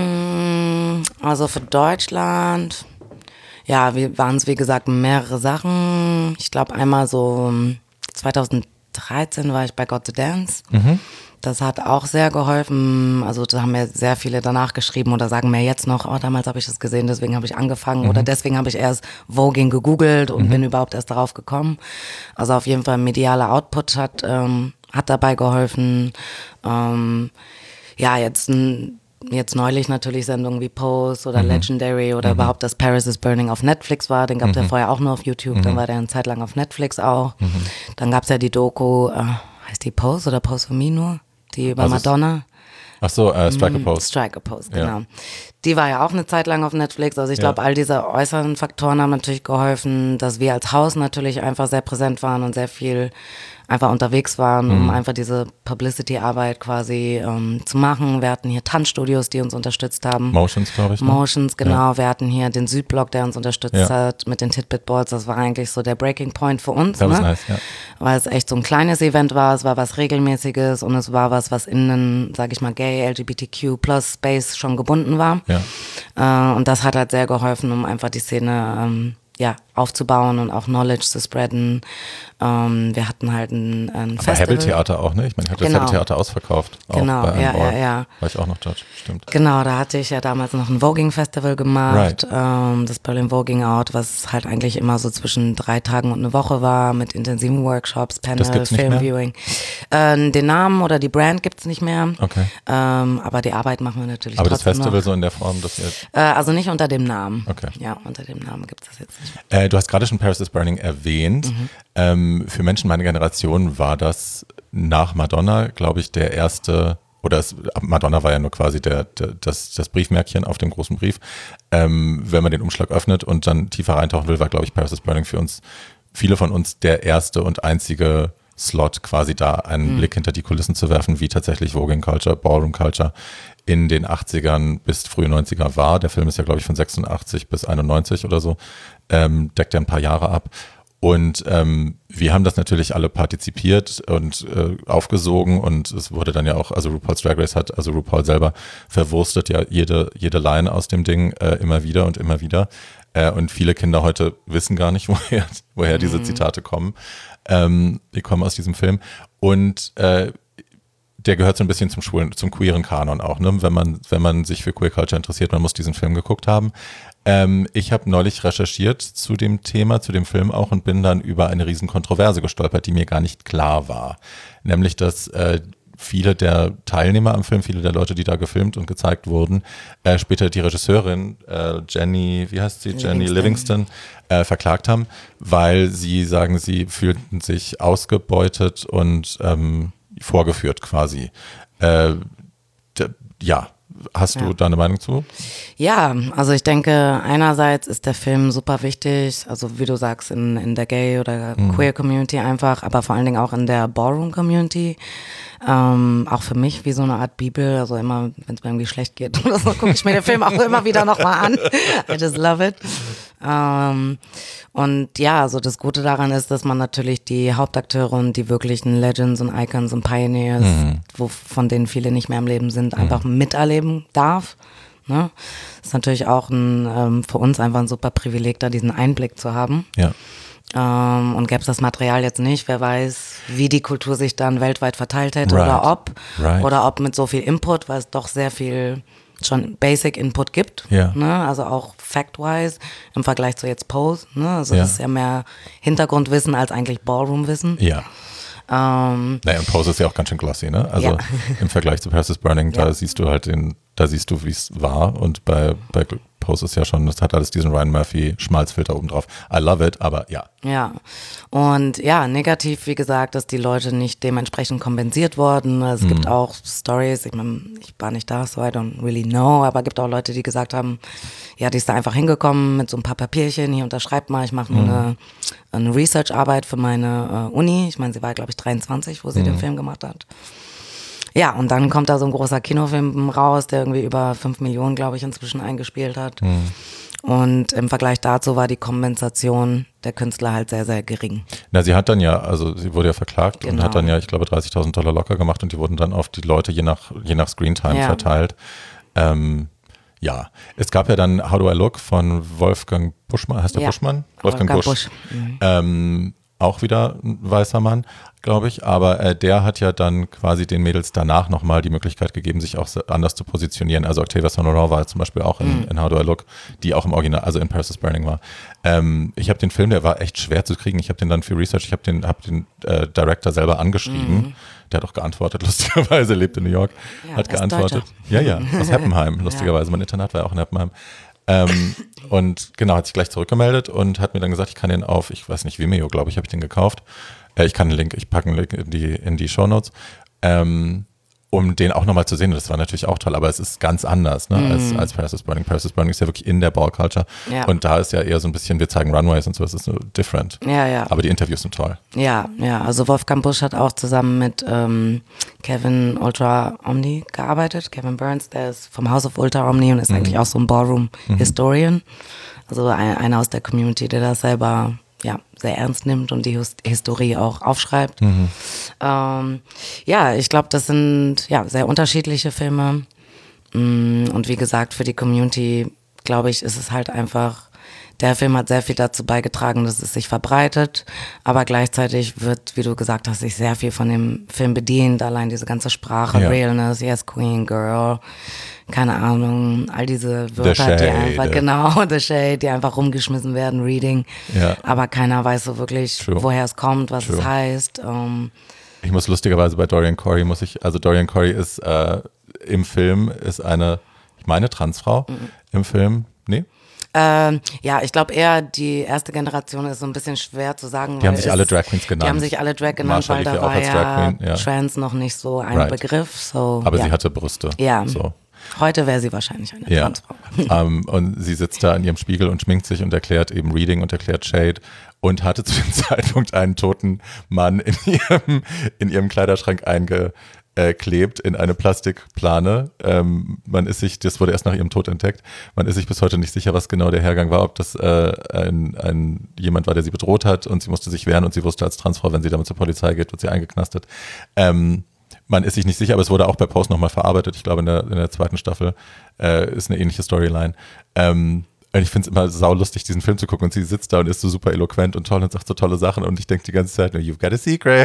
Mm, Also für Deutschland, ja, waren es wie gesagt mehrere Sachen. Ich glaube einmal so zweitausenddreizehn war ich bei Got to Dance. Mhm. Das hat auch sehr geholfen. Also da haben mir sehr viele danach geschrieben oder sagen mir jetzt noch, oh, damals habe ich das gesehen, deswegen habe ich angefangen. Mhm. Oder deswegen habe ich erst Voging gegoogelt und mhm. bin überhaupt erst darauf gekommen. Also auf jeden Fall medialer Output hat, ähm, hat dabei geholfen. Ähm, ja, jetzt ein Jetzt neulich natürlich Sendungen wie Pose oder mhm. Legendary oder mhm. überhaupt, dass Paris is Burning auf Netflix war. Den gab es mhm. ja vorher auch nur auf YouTube. Mhm. Dann war der eine Zeit lang auf Netflix auch. Mhm. Dann gab es ja die Doku, äh, heißt die Pose oder Pose for Me nur? Die über also Madonna. Ach so, äh, Strike a Pose. Strike a Pose, genau. Ja. Die war ja auch eine Zeit lang auf Netflix. Also ich glaube, ja. all diese äußeren Faktoren haben natürlich geholfen, dass wir als Haus natürlich einfach sehr präsent waren und sehr viel einfach unterwegs waren, um mhm. einfach diese Publicity-Arbeit quasi ähm, zu machen. Wir hatten hier Tanzstudios, die uns unterstützt haben. Motions, glaube ich. Ne? Motions, genau. Ja. Wir hatten hier den Südblock, der uns unterstützt ja. hat mit den Titbit Balls. Das war eigentlich so der Breaking Point für uns. Das ne? ist nice, ja. Weil es echt so ein kleines Event war. Es war was Regelmäßiges und es war was, was in einen, sag ich mal, Gay, L G B T Q plus Space schon gebunden war. Ja. Äh, und das hat halt sehr geholfen, um einfach die Szene ähm, ja, aufzubauen und auch Knowledge zu spreaden. Ähm, wir hatten halt ein, ein Aber Festival. Hebel-Theater auch, ne? Ich meine, ich habe genau. das Hebel-Theater ausverkauft. Auch genau, bei ja, ja, ja. War ich auch noch Judge, stimmt. Genau, da hatte ich ja damals noch ein Voging-Festival gemacht, Right. ähm, das Berlin Voging Out, was halt eigentlich immer so zwischen drei Tagen und eine Woche war, mit intensiven Workshops, Panel, Filmviewing. Äh, den Namen oder die Brand gibt's nicht mehr, okay. ähm, aber die Arbeit machen wir natürlich aber trotzdem das Festival noch. so in der Form, dass ihr... Äh, also nicht unter dem Namen. Okay. Ja, unter dem Namen gibt's das jetzt nicht mehr. Äh, du hast gerade schon Paris is Burning erwähnt. Mhm. Ähm, für Menschen meiner Generation war das nach Madonna, glaube ich, der erste, oder es, Madonna war ja nur quasi der, der, das, das Briefmärkchen auf dem großen Brief. Ähm, wenn man den Umschlag öffnet und dann tiefer reintauchen will, war, glaube ich, Paris is Burning für uns, viele von uns, der erste und einzige Slot, quasi da einen mhm. Blick hinter die Kulissen zu werfen, wie tatsächlich Voging Culture, Ballroom Culture in den achtzigern bis frühe neunziger war. Der Film ist ja, glaube ich, von sechsundachtzig bis einundneunzig oder so, ähm, deckt ja ein paar Jahre ab. Und ähm, wir haben das natürlich alle partizipiert und äh, aufgesogen und es wurde dann ja auch, also RuPaul's Drag Race hat, also RuPaul selber verwurstet ja jede, jede Line aus dem Ding äh, immer wieder und immer wieder. Äh, und viele Kinder heute wissen gar nicht, woher, woher diese mhm. Zitate kommen. Ähm, die kommen aus diesem Film. Und äh, der gehört so ein bisschen zum schwulen, zum queeren Kanon auch, ne? Wenn man, wenn man sich für Queer Culture interessiert, man muss diesen Film geguckt haben. Ähm, ich habe neulich recherchiert zu dem Thema, zu dem Film auch und bin dann über eine riesen Kontroverse gestolpert, die mir gar nicht klar war. Nämlich, dass äh, viele der Teilnehmer am Film, viele der Leute, die da gefilmt und gezeigt wurden, äh, später die Regisseurin äh, Jenny, wie heißt sie, Jenny Livingston, äh, verklagt haben, weil sie sagen, sie fühlten sich ausgebeutet und ähm, vorgeführt quasi. Äh, d- ja, hast du ja. da eine Meinung zu? Ja, also ich denke, einerseits ist der Film super wichtig, also wie du sagst, in, in der Gay- oder mhm. Queer-Community einfach, aber vor allen Dingen auch in der Ballroom-Community. Ähm, auch für mich wie so eine Art Bibel, also immer, wenn es mir irgendwie schlecht geht oder so, gucke ich mir den Film auch immer wieder nochmal an. I just love it. Ähm, und ja, also das Gute daran ist, dass man natürlich die Hauptakteure und die wirklichen Legends und Icons und Pioneers, mhm. wo, von denen viele nicht mehr im Leben sind, einfach mhm. miterleben darf. Ne? Das ist natürlich auch ein, ähm, für uns einfach ein super Privileg, da diesen Einblick zu haben. Ja. Ähm, und gäbe es das Material jetzt nicht, wer weiß, wie die Kultur sich dann weltweit verteilt hätte right. oder ob. Right. Oder ob mit so viel Input, weil es doch sehr viel schon Basic Input gibt. Ja. Ne? Also auch fact-wise im Vergleich zu jetzt Pose. Ne? Also ja. das ist ja mehr Hintergrundwissen als eigentlich Ballroom-Wissen. Ja. Ähm, naja, und Pose ist ja auch ganz schön glossy, ne? Also ja. im Vergleich zu Paris is Burning, da ja. siehst du halt den, da siehst du, wie es war. Und bei, bei Pose ist ja schon, das hat alles diesen Ryan Murphy Schmalzfilter oben drauf. I love it, aber ja. Ja, und ja, negativ, wie gesagt, dass die Leute nicht dementsprechend kompensiert wurden. Es mhm. gibt auch Stories, ich meine, ich war nicht da, so I don't really know, aber es gibt auch Leute, die gesagt haben, ja, die ist da einfach hingekommen mit so ein paar Papierchen, hier unterschreibt mal, ich mache mhm. eine, eine Research-Arbeit für meine uh, Uni. Ich meine, sie war, glaube ich, dreiundzwanzig, wo sie mhm. den Film gemacht hat. Ja, und dann kommt da so ein großer Kinofilm raus, der irgendwie über fünf Millionen, glaube ich, inzwischen eingespielt hat. Mhm. Und im Vergleich dazu war die Kompensation der Künstler halt sehr, sehr gering. Na, sie hat dann ja, also sie wurde ja verklagt genau. und hat dann ja, ich glaube, dreißigtausend Dollar locker gemacht und die wurden dann auf die Leute je nach, je nach Screentime ja. verteilt. Ähm, ja, es gab ja dann How Do I Look von Wolfgang Buschmann, heißt der ja. Buschmann? Wolfgang, Wolfgang Busch. Busch. Mhm. Ähm, auch wieder ein weißer Mann, glaube ich, aber äh, der hat ja dann quasi den Mädels danach nochmal die Möglichkeit gegeben, sich auch anders zu positionieren. Also Octavia Sonoran war zum Beispiel auch in, mm. in How Do I Look, die auch im Original, also in Paris is Burning war. Ähm, ich habe den Film, der war echt schwer zu kriegen. Ich habe den dann für Research, ich habe den, hab den äh, Director selber angeschrieben. Mm. Der hat auch geantwortet, lustigerweise, lebt in New York, ja, hat geantwortet. Ja, ja, aus Heppenheim, lustigerweise. Ja. Mein Internat war ja auch in Heppenheim. Ähm, und genau, hat sich gleich zurückgemeldet und hat mir dann gesagt, ich kann den auf, ich weiß nicht, Vimeo, glaube ich, habe ich den gekauft. Äh, ich kann einen Link, ich packe einen Link in die, in die Shownotes, ähm, um den auch nochmal zu sehen. Das war natürlich auch toll, aber es ist ganz anders, ne, mm. als, als Paris is Burning. Paris is Burning ist ja wirklich in der Ball Culture ja. und da ist ja eher so ein bisschen, wir zeigen Runways und so, es ist so different. Ja, ja. Aber die Interviews sind toll. Ja, ja, also Wolfgang Busch hat auch zusammen mit ähm, Kevin Ultra Omni gearbeitet. Kevin Burns, der ist vom House of Ultra Omni und ist mhm. eigentlich auch so ein Ballroom-Historian. Mhm. Also ein, einer aus der Community, der das selber ja, sehr ernst nimmt und die Hist- Historie auch aufschreibt. Mhm. Ähm, ja, ich glaube, das sind ja sehr unterschiedliche Filme. Und wie gesagt, für die Community, glaube ich, ist es halt einfach, der Film hat sehr viel dazu beigetragen, dass es sich verbreitet, aber gleichzeitig wird, wie du gesagt hast, sich sehr viel von dem Film bedient, allein diese ganze Sprache, ja. Realness, Yes Queen, Girl, keine Ahnung, all diese Wörter, die einfach, genau, The Shade, die einfach rumgeschmissen werden, Reading, ja. aber keiner weiß so wirklich, True. woher es kommt, was True. es heißt. Um, ich muss lustigerweise bei Dorian Corey, muss ich, also Dorian Corey ist äh, im Film, ist eine, ich meine Transfrau mhm. im Film, nee? Ähm, ja, ich glaube eher, die erste Generation ist so ein bisschen schwer zu sagen. Die haben sich alle Drag Queens genannt. Die haben sich alle Drag genannt, Marsha weil da war ja, ja Trans noch nicht so ein right. Begriff. So, aber ja. sie hatte Brüste. Ja, so. Heute wäre sie wahrscheinlich eine ja. Transfrau. um, und sie sitzt da in ihrem Spiegel und schminkt sich und erklärt eben Reading und erklärt Shade und hatte zu dem Zeitpunkt einen toten Mann in ihrem, in ihrem Kleiderschrank einge Äh, klebt in eine Plastikplane. Ähm, man ist sich, das wurde erst nach ihrem Tod entdeckt, man ist sich bis heute nicht sicher, was genau der Hergang war, ob das äh, ein, ein jemand war, der sie bedroht hat und sie musste sich wehren und sie wusste als Transfrau, wenn sie damit zur Polizei geht, wird sie eingeknastet. Ähm, man ist sich nicht sicher, aber es wurde auch bei Post nochmal verarbeitet. Ich glaube, in der, in der zweiten Staffel äh, ist eine ähnliche Storyline. Ähm, Und ich finde es immer saulustig, diesen Film zu gucken und sie sitzt da und ist so super eloquent und toll und sagt so tolle Sachen und ich denke die ganze Zeit nur, you've got a secret.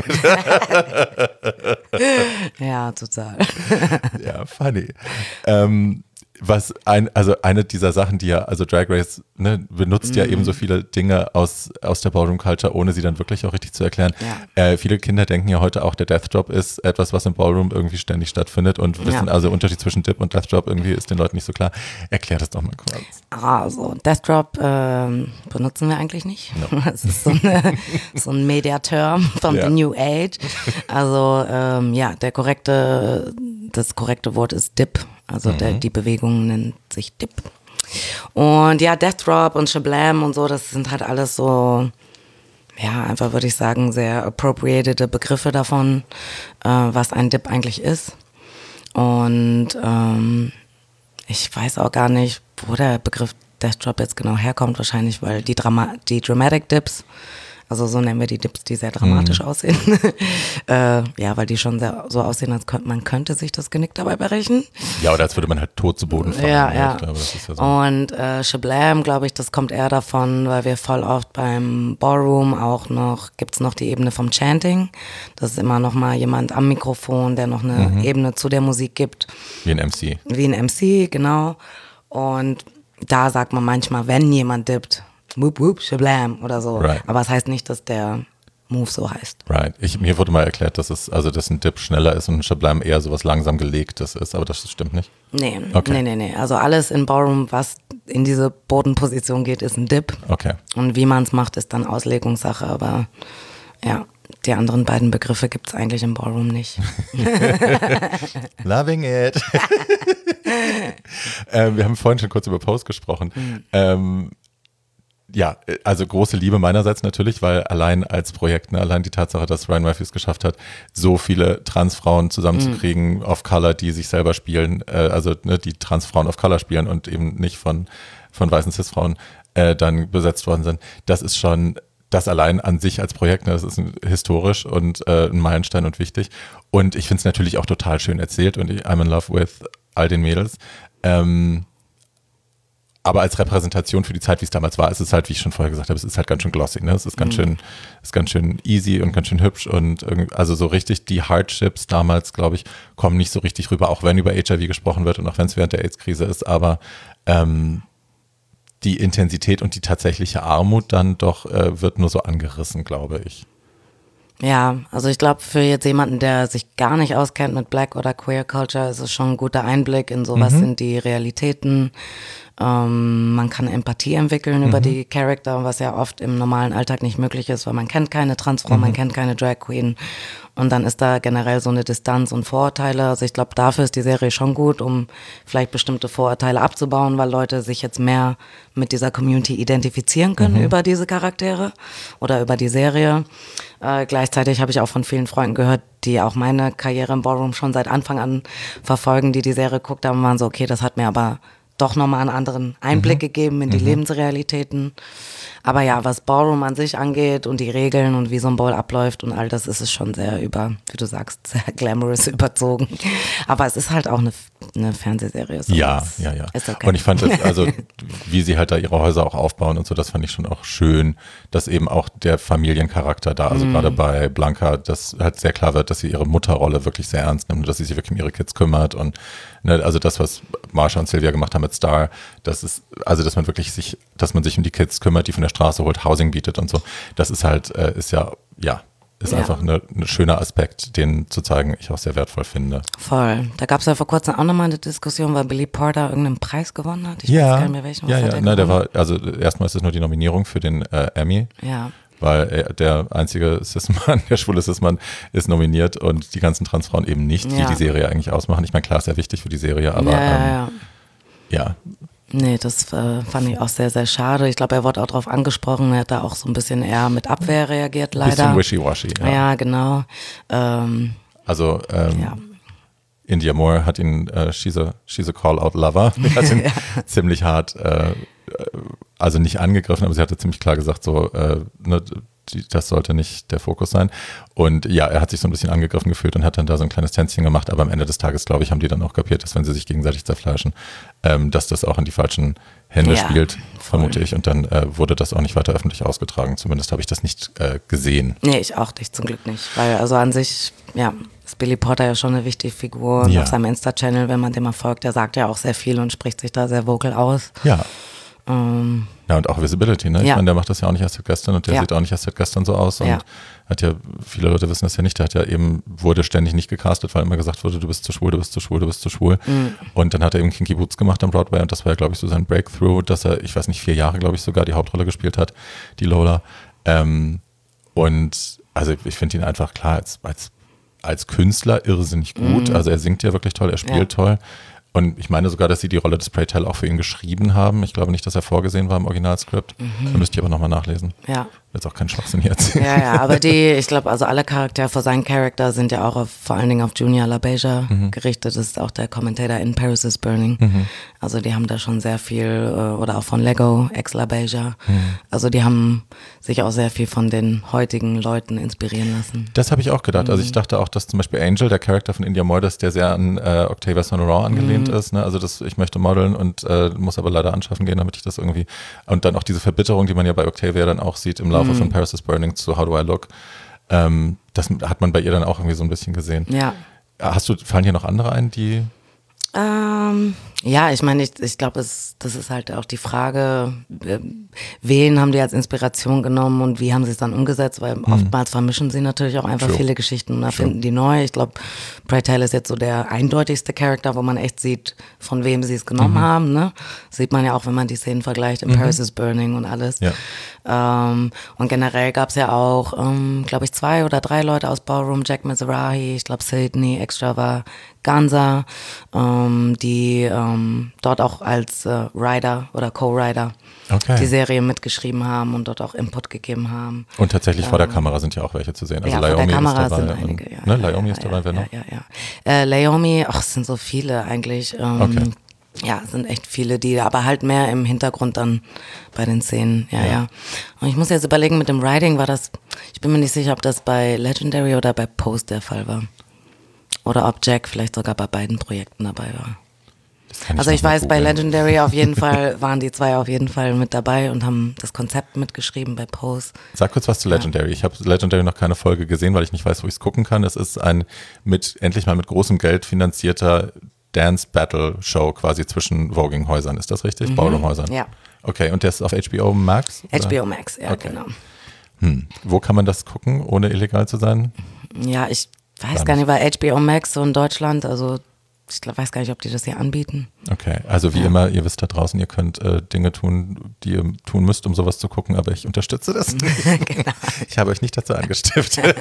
Ja, total. Ja, funny. Ähm, was ein, also eine dieser Sachen, die ja, also Drag Race ne, benutzt mm. ja eben so viele Dinge aus, aus der Ballroom Culture, ohne sie dann wirklich auch richtig zu erklären. Ja. Äh, viele Kinder denken ja heute auch, der Death Drop ist etwas, was im Ballroom irgendwie ständig stattfindet und wissen, ja. also der Unterschied zwischen Dip und Death Drop irgendwie ist den Leuten nicht so klar. Erklär das doch mal kurz. Also Death Drop ähm, benutzen wir eigentlich nicht. No. Das ist so, eine, so ein Media-Term von ja. the New Age. Also ähm, ja, der korrekte, das korrekte Wort ist Dip. Also mhm. der, die Bewegung nennt sich Dip. Und ja, Death Drop und Shablam und so, das sind halt alles so, ja, einfach würde ich sagen, sehr appropriated Begriffe davon, äh, was ein Dip eigentlich ist. Und ähm, ich weiß auch gar nicht, wo der Begriff Death Drop jetzt genau herkommt, wahrscheinlich, weil die, Drama- die Dramatic Dips, also so nennen wir die Dips, die sehr dramatisch mhm. aussehen. äh, ja, weil die schon sehr so aussehen, als könnte man könnte sich das Genick dabei brechen. Ja, oder als würde man halt tot zu Boden fallen. Ja, ja. Ich glaube, das ist ja so. Und äh, Shablam, glaube ich, das kommt eher davon, weil wir voll oft beim Ballroom auch noch, gibt's noch die Ebene vom Chanting. Das ist immer noch mal jemand am Mikrofon, der noch eine mhm. Ebene zu der Musik gibt. Wie ein M C. Wie ein M C, genau. Und da sagt man manchmal, wenn jemand dippt, whoop, whoop, shablam oder so. Right. Aber es das heißt nicht, dass der Move so heißt. Right. Ich, mir wurde mal erklärt, dass es, also dass ein Dip schneller ist und ein Sublime eher sowas langsam gelegtes ist, aber das stimmt nicht. Nee, okay. nee, nee, nee. Also alles in Ballroom, was in diese Bodenposition geht, ist ein Dip. Okay. Und wie man es macht, ist dann Auslegungssache, aber ja, die anderen beiden Begriffe gibt es eigentlich im Ballroom nicht. Loving it. ähm, wir haben vorhin schon kurz über Pose gesprochen. Mhm. Ähm, Ja, also große Liebe meinerseits natürlich, weil allein als Projekt, ne, allein die Tatsache, dass Ryan Matthews geschafft hat, so viele Transfrauen zusammenzukriegen, mm. of Color, die sich selber spielen, äh, also ne, die Transfrauen of Color spielen und eben nicht von, von weißen Cis-Frauen äh, dann besetzt worden sind, das ist schon, das allein an sich als Projekt, ne, das ist ein, historisch und äh, ein Meilenstein und wichtig. Und ich finde es natürlich auch total schön erzählt und ich, I'm in love with all den Mädels. Ähm, Aber als Repräsentation für die Zeit, wie es damals war, ist es halt, wie ich schon vorher gesagt habe, es ist halt ganz schön glossy, ne? Es ist ganz mhm. schön, ist ganz schön easy und ganz schön hübsch und irgendwie, also so richtig die Hardships damals, glaube ich, kommen nicht so richtig rüber, auch wenn über H I V gesprochen wird und auch wenn es während der AIDS-Krise ist, aber ähm, die Intensität und die tatsächliche Armut dann doch äh, wird nur so angerissen, glaube ich. Ja, also ich glaube, für jetzt jemanden, der sich gar nicht auskennt mit Black oder Queer Culture, ist es schon ein guter Einblick in sowas, mhm. sind die Realitäten. Ähm, man kann Empathie entwickeln mhm. über die Charakter, was ja oft im normalen Alltag nicht möglich ist, weil man kennt keine Transfrau, mhm. man kennt keine Drag Queen und dann ist da generell so eine Distanz und Vorurteile. Also ich glaube, dafür ist die Serie schon gut, um vielleicht bestimmte Vorurteile abzubauen, weil Leute sich jetzt mehr mit dieser Community identifizieren können mhm. über diese Charaktere oder über die Serie. Äh, gleichzeitig habe ich auch von vielen Freunden gehört, die auch meine Karriere im Ballroom schon seit Anfang an verfolgen, die die Serie geguckt haben, waren so, okay, das hat mir aber doch nochmal einen anderen Einblick mhm. gegeben in die mhm. Lebensrealitäten. Aber ja, was Ballroom an sich angeht und die Regeln und wie so ein Ball abläuft und all das, ist es schon sehr über, wie du sagst, sehr glamorous überzogen. Aber es ist halt auch eine, eine Fernsehserie. So ja, ja, ja. Okay. Und ich fand das, also wie sie halt da ihre Häuser auch aufbauen und so, das fand ich schon auch schön, dass eben auch der Familiencharakter da, also mhm. gerade bei Blanca, dass halt sehr klar wird, dass sie ihre Mutterrolle wirklich sehr ernst nimmt, dass sie sich wirklich um ihre Kids kümmert und ne, also das, was Marsha und Sylvia gemacht haben mit Star, das ist, also dass man wirklich sich, dass man sich um die Kids kümmert, die von der Straße holt, Housing bietet und so, das ist halt, äh, ist ja, ja, ist ja. einfach ein ne schöner Aspekt, den zu zeigen, ich auch sehr wertvoll finde. Voll. Da gab es ja vor kurzem auch nochmal eine Diskussion, weil Billy Porter irgendeinen Preis gewonnen hat. Ich ja, weiß gar nicht mehr welchen. Ja, ja, der, Nein, der war, also erstmal ist es nur die Nominierung für den äh, Emmy. Ja. Weil er, der einzige Cis-Mann, der schwule Cis-Mann ist nominiert und die ganzen Transfrauen eben nicht, die ja. die Serie eigentlich ausmachen. Ich meine, klar, ist sehr wichtig für die Serie, aber ja, ja, ähm, ja. ja. Nee, das äh, fand ich auch sehr, sehr schade. Ich glaube, er wurde auch darauf angesprochen, er hat da auch so ein bisschen eher mit Abwehr reagiert, leider. Ein bisschen wishy-washy, ja. Ja, genau. Ähm, also, ähm, ja. India Moore hat ihn, äh, she's a, she's a call-out-lover, hat ihn ja. ziemlich hart, äh, also nicht angegriffen, aber sie hatte ziemlich klar gesagt, so, äh, ne, die, das sollte nicht der Fokus sein. Und ja, er hat sich so ein bisschen angegriffen gefühlt und hat dann da so ein kleines Tänzchen gemacht, aber am Ende des Tages, glaube ich, haben die dann auch kapiert, dass wenn sie sich gegenseitig zerfleischen, ähm, dass das auch in die falschen Hände ja, spielt, voll. vermute ich. Und dann äh, wurde das auch nicht weiter öffentlich ausgetragen. Zumindest habe ich das nicht äh, gesehen. Nee, ich auch nicht, zum Glück nicht. Weil also an sich, ja, ist Billy Porter ja schon eine wichtige Figur. Und ja. auf seinem Insta-Channel, wenn man dem mal folgt, der sagt ja auch sehr viel und spricht sich da sehr vocal aus. Ja. Ähm, ja, und auch Visibility, ne? Ich ja. meine, der macht das ja auch nicht erst seit gestern und der ja. sieht auch nicht erst seit gestern so aus und ja. hat ja, viele Leute wissen das ja nicht, der hat ja eben, wurde ständig nicht gecastet, weil immer gesagt wurde, du bist zu schwul, du bist zu schwul, du bist zu schwul. Mhm. Und dann hat er eben Kinky Boots gemacht am Broadway und das war ja, glaube ich, so sein Breakthrough, dass er, ich weiß nicht, vier Jahre, glaube ich, sogar die Hauptrolle gespielt hat, die Lola. Ähm, und also ich finde ihn einfach klar als, als, als Künstler irrsinnig gut. Mhm. Also er singt ja wirklich toll, er spielt ja. toll. Und ich meine sogar, dass sie die Rolle des Prey Tell auch für ihn geschrieben haben. Ich glaube nicht, dass er vorgesehen war im Originalskript. Mhm. Da müsste ich aber nochmal nachlesen. Ja. Jetzt auch keinen Schwachsinn hier erzählen. Ja, ja, aber die, ich glaube, also alle Charaktere für seinen Charakter sind ja auch auf, vor allen Dingen auf Junior LaBeija mhm. gerichtet. Das ist auch der Kommentator in Paris is Burning. Mhm. Also die haben da schon sehr viel, oder auch von Lego, ex-LaBeija. Mhm. Also die haben sich auch sehr viel von den heutigen Leuten inspirieren lassen. Das habe ich auch gedacht. Mhm. Also ich dachte auch, dass zum Beispiel Angel, der Charakter von India Moore, dass der sehr an äh, Octavia Sonoran angelehnt mhm. ist. Ne? Also das, ich möchte modeln und äh, muss aber leider anschaffen gehen, damit ich das irgendwie, und dann auch diese Verbitterung, die man ja bei Octavia dann auch sieht im Laufe von Paris is Burning zu How Do I Look. Ähm, das hat man bei ihr dann auch irgendwie so ein bisschen gesehen. Ja. Hast du, fallen hier noch andere ein, die Ähm, ja, ich meine, ich, ich glaube, das ist halt auch die Frage, äh, wen haben die als Inspiration genommen und wie haben sie es dann umgesetzt, weil mhm. oftmals vermischen sie natürlich auch einfach True. viele Geschichten und erfinden die neu. Ich glaube, Pray Tell ist jetzt so der eindeutigste Charakter, wo man echt sieht, von wem sie es genommen mhm. haben. Ne? Sieht man ja auch, wenn man die Szenen vergleicht, in mhm. Paris is Burning und alles. Ja. Ähm, und generell gab es ja auch, ähm, glaube ich, zwei oder drei Leute aus Ballroom, Jack Mizrahi, ich glaube Sydney Extravaganza, ähm, die ähm, dort auch als äh, Writer oder Co-Writer okay. die Serie mitgeschrieben haben und dort auch Input gegeben haben. Und tatsächlich ähm, vor der Kamera sind ja auch welche zu sehen. Also ja, Laomi vor der Kamera ist dabei. Sind einige, und, ja, ne, ja, Laomi ja, ist dabei, ja, wer noch? Ja, ja, ja. Äh, Laomi, ach, es sind so viele eigentlich. Ähm, okay. Ja, es sind echt viele, die aber halt mehr im Hintergrund dann bei den Szenen, ja, ja, ja. Und ich muss jetzt überlegen, mit dem Writing war das, ich bin mir nicht sicher, ob das bei Legendary oder bei Post der Fall war. Oder ob Jack vielleicht sogar bei beiden Projekten dabei war. Ich also ich weiß, googeln. Bei Legendary auf jeden Fall waren die zwei auf jeden Fall mit dabei und haben das Konzept mitgeschrieben bei Post. Sag kurz was zu Legendary. Ja. Ich habe Legendary noch keine Folge gesehen, weil ich nicht weiß, wo ich es gucken kann. Es ist ein mit endlich mal mit großem Geld finanzierter Dance-Battle-Show quasi zwischen Voging-Häusern. Ist das richtig? Mhm. Ballroom-Häusern? Ja. Okay, und der ist auf H B O Max? Oder? H B O Max, ja, okay. genau. Hm. Wo kann man das gucken, ohne illegal zu sein? Ja, ich weiß gar nicht, bei H B O Max so in Deutschland, also ich glaub, weiß gar nicht, ob die das hier anbieten. Okay, also wie ja. immer, ihr wisst da draußen, ihr könnt äh, Dinge tun, die ihr tun müsst, um sowas zu gucken, aber ich unterstütze das nicht. Genau. Ich habe euch nicht dazu angestiftet.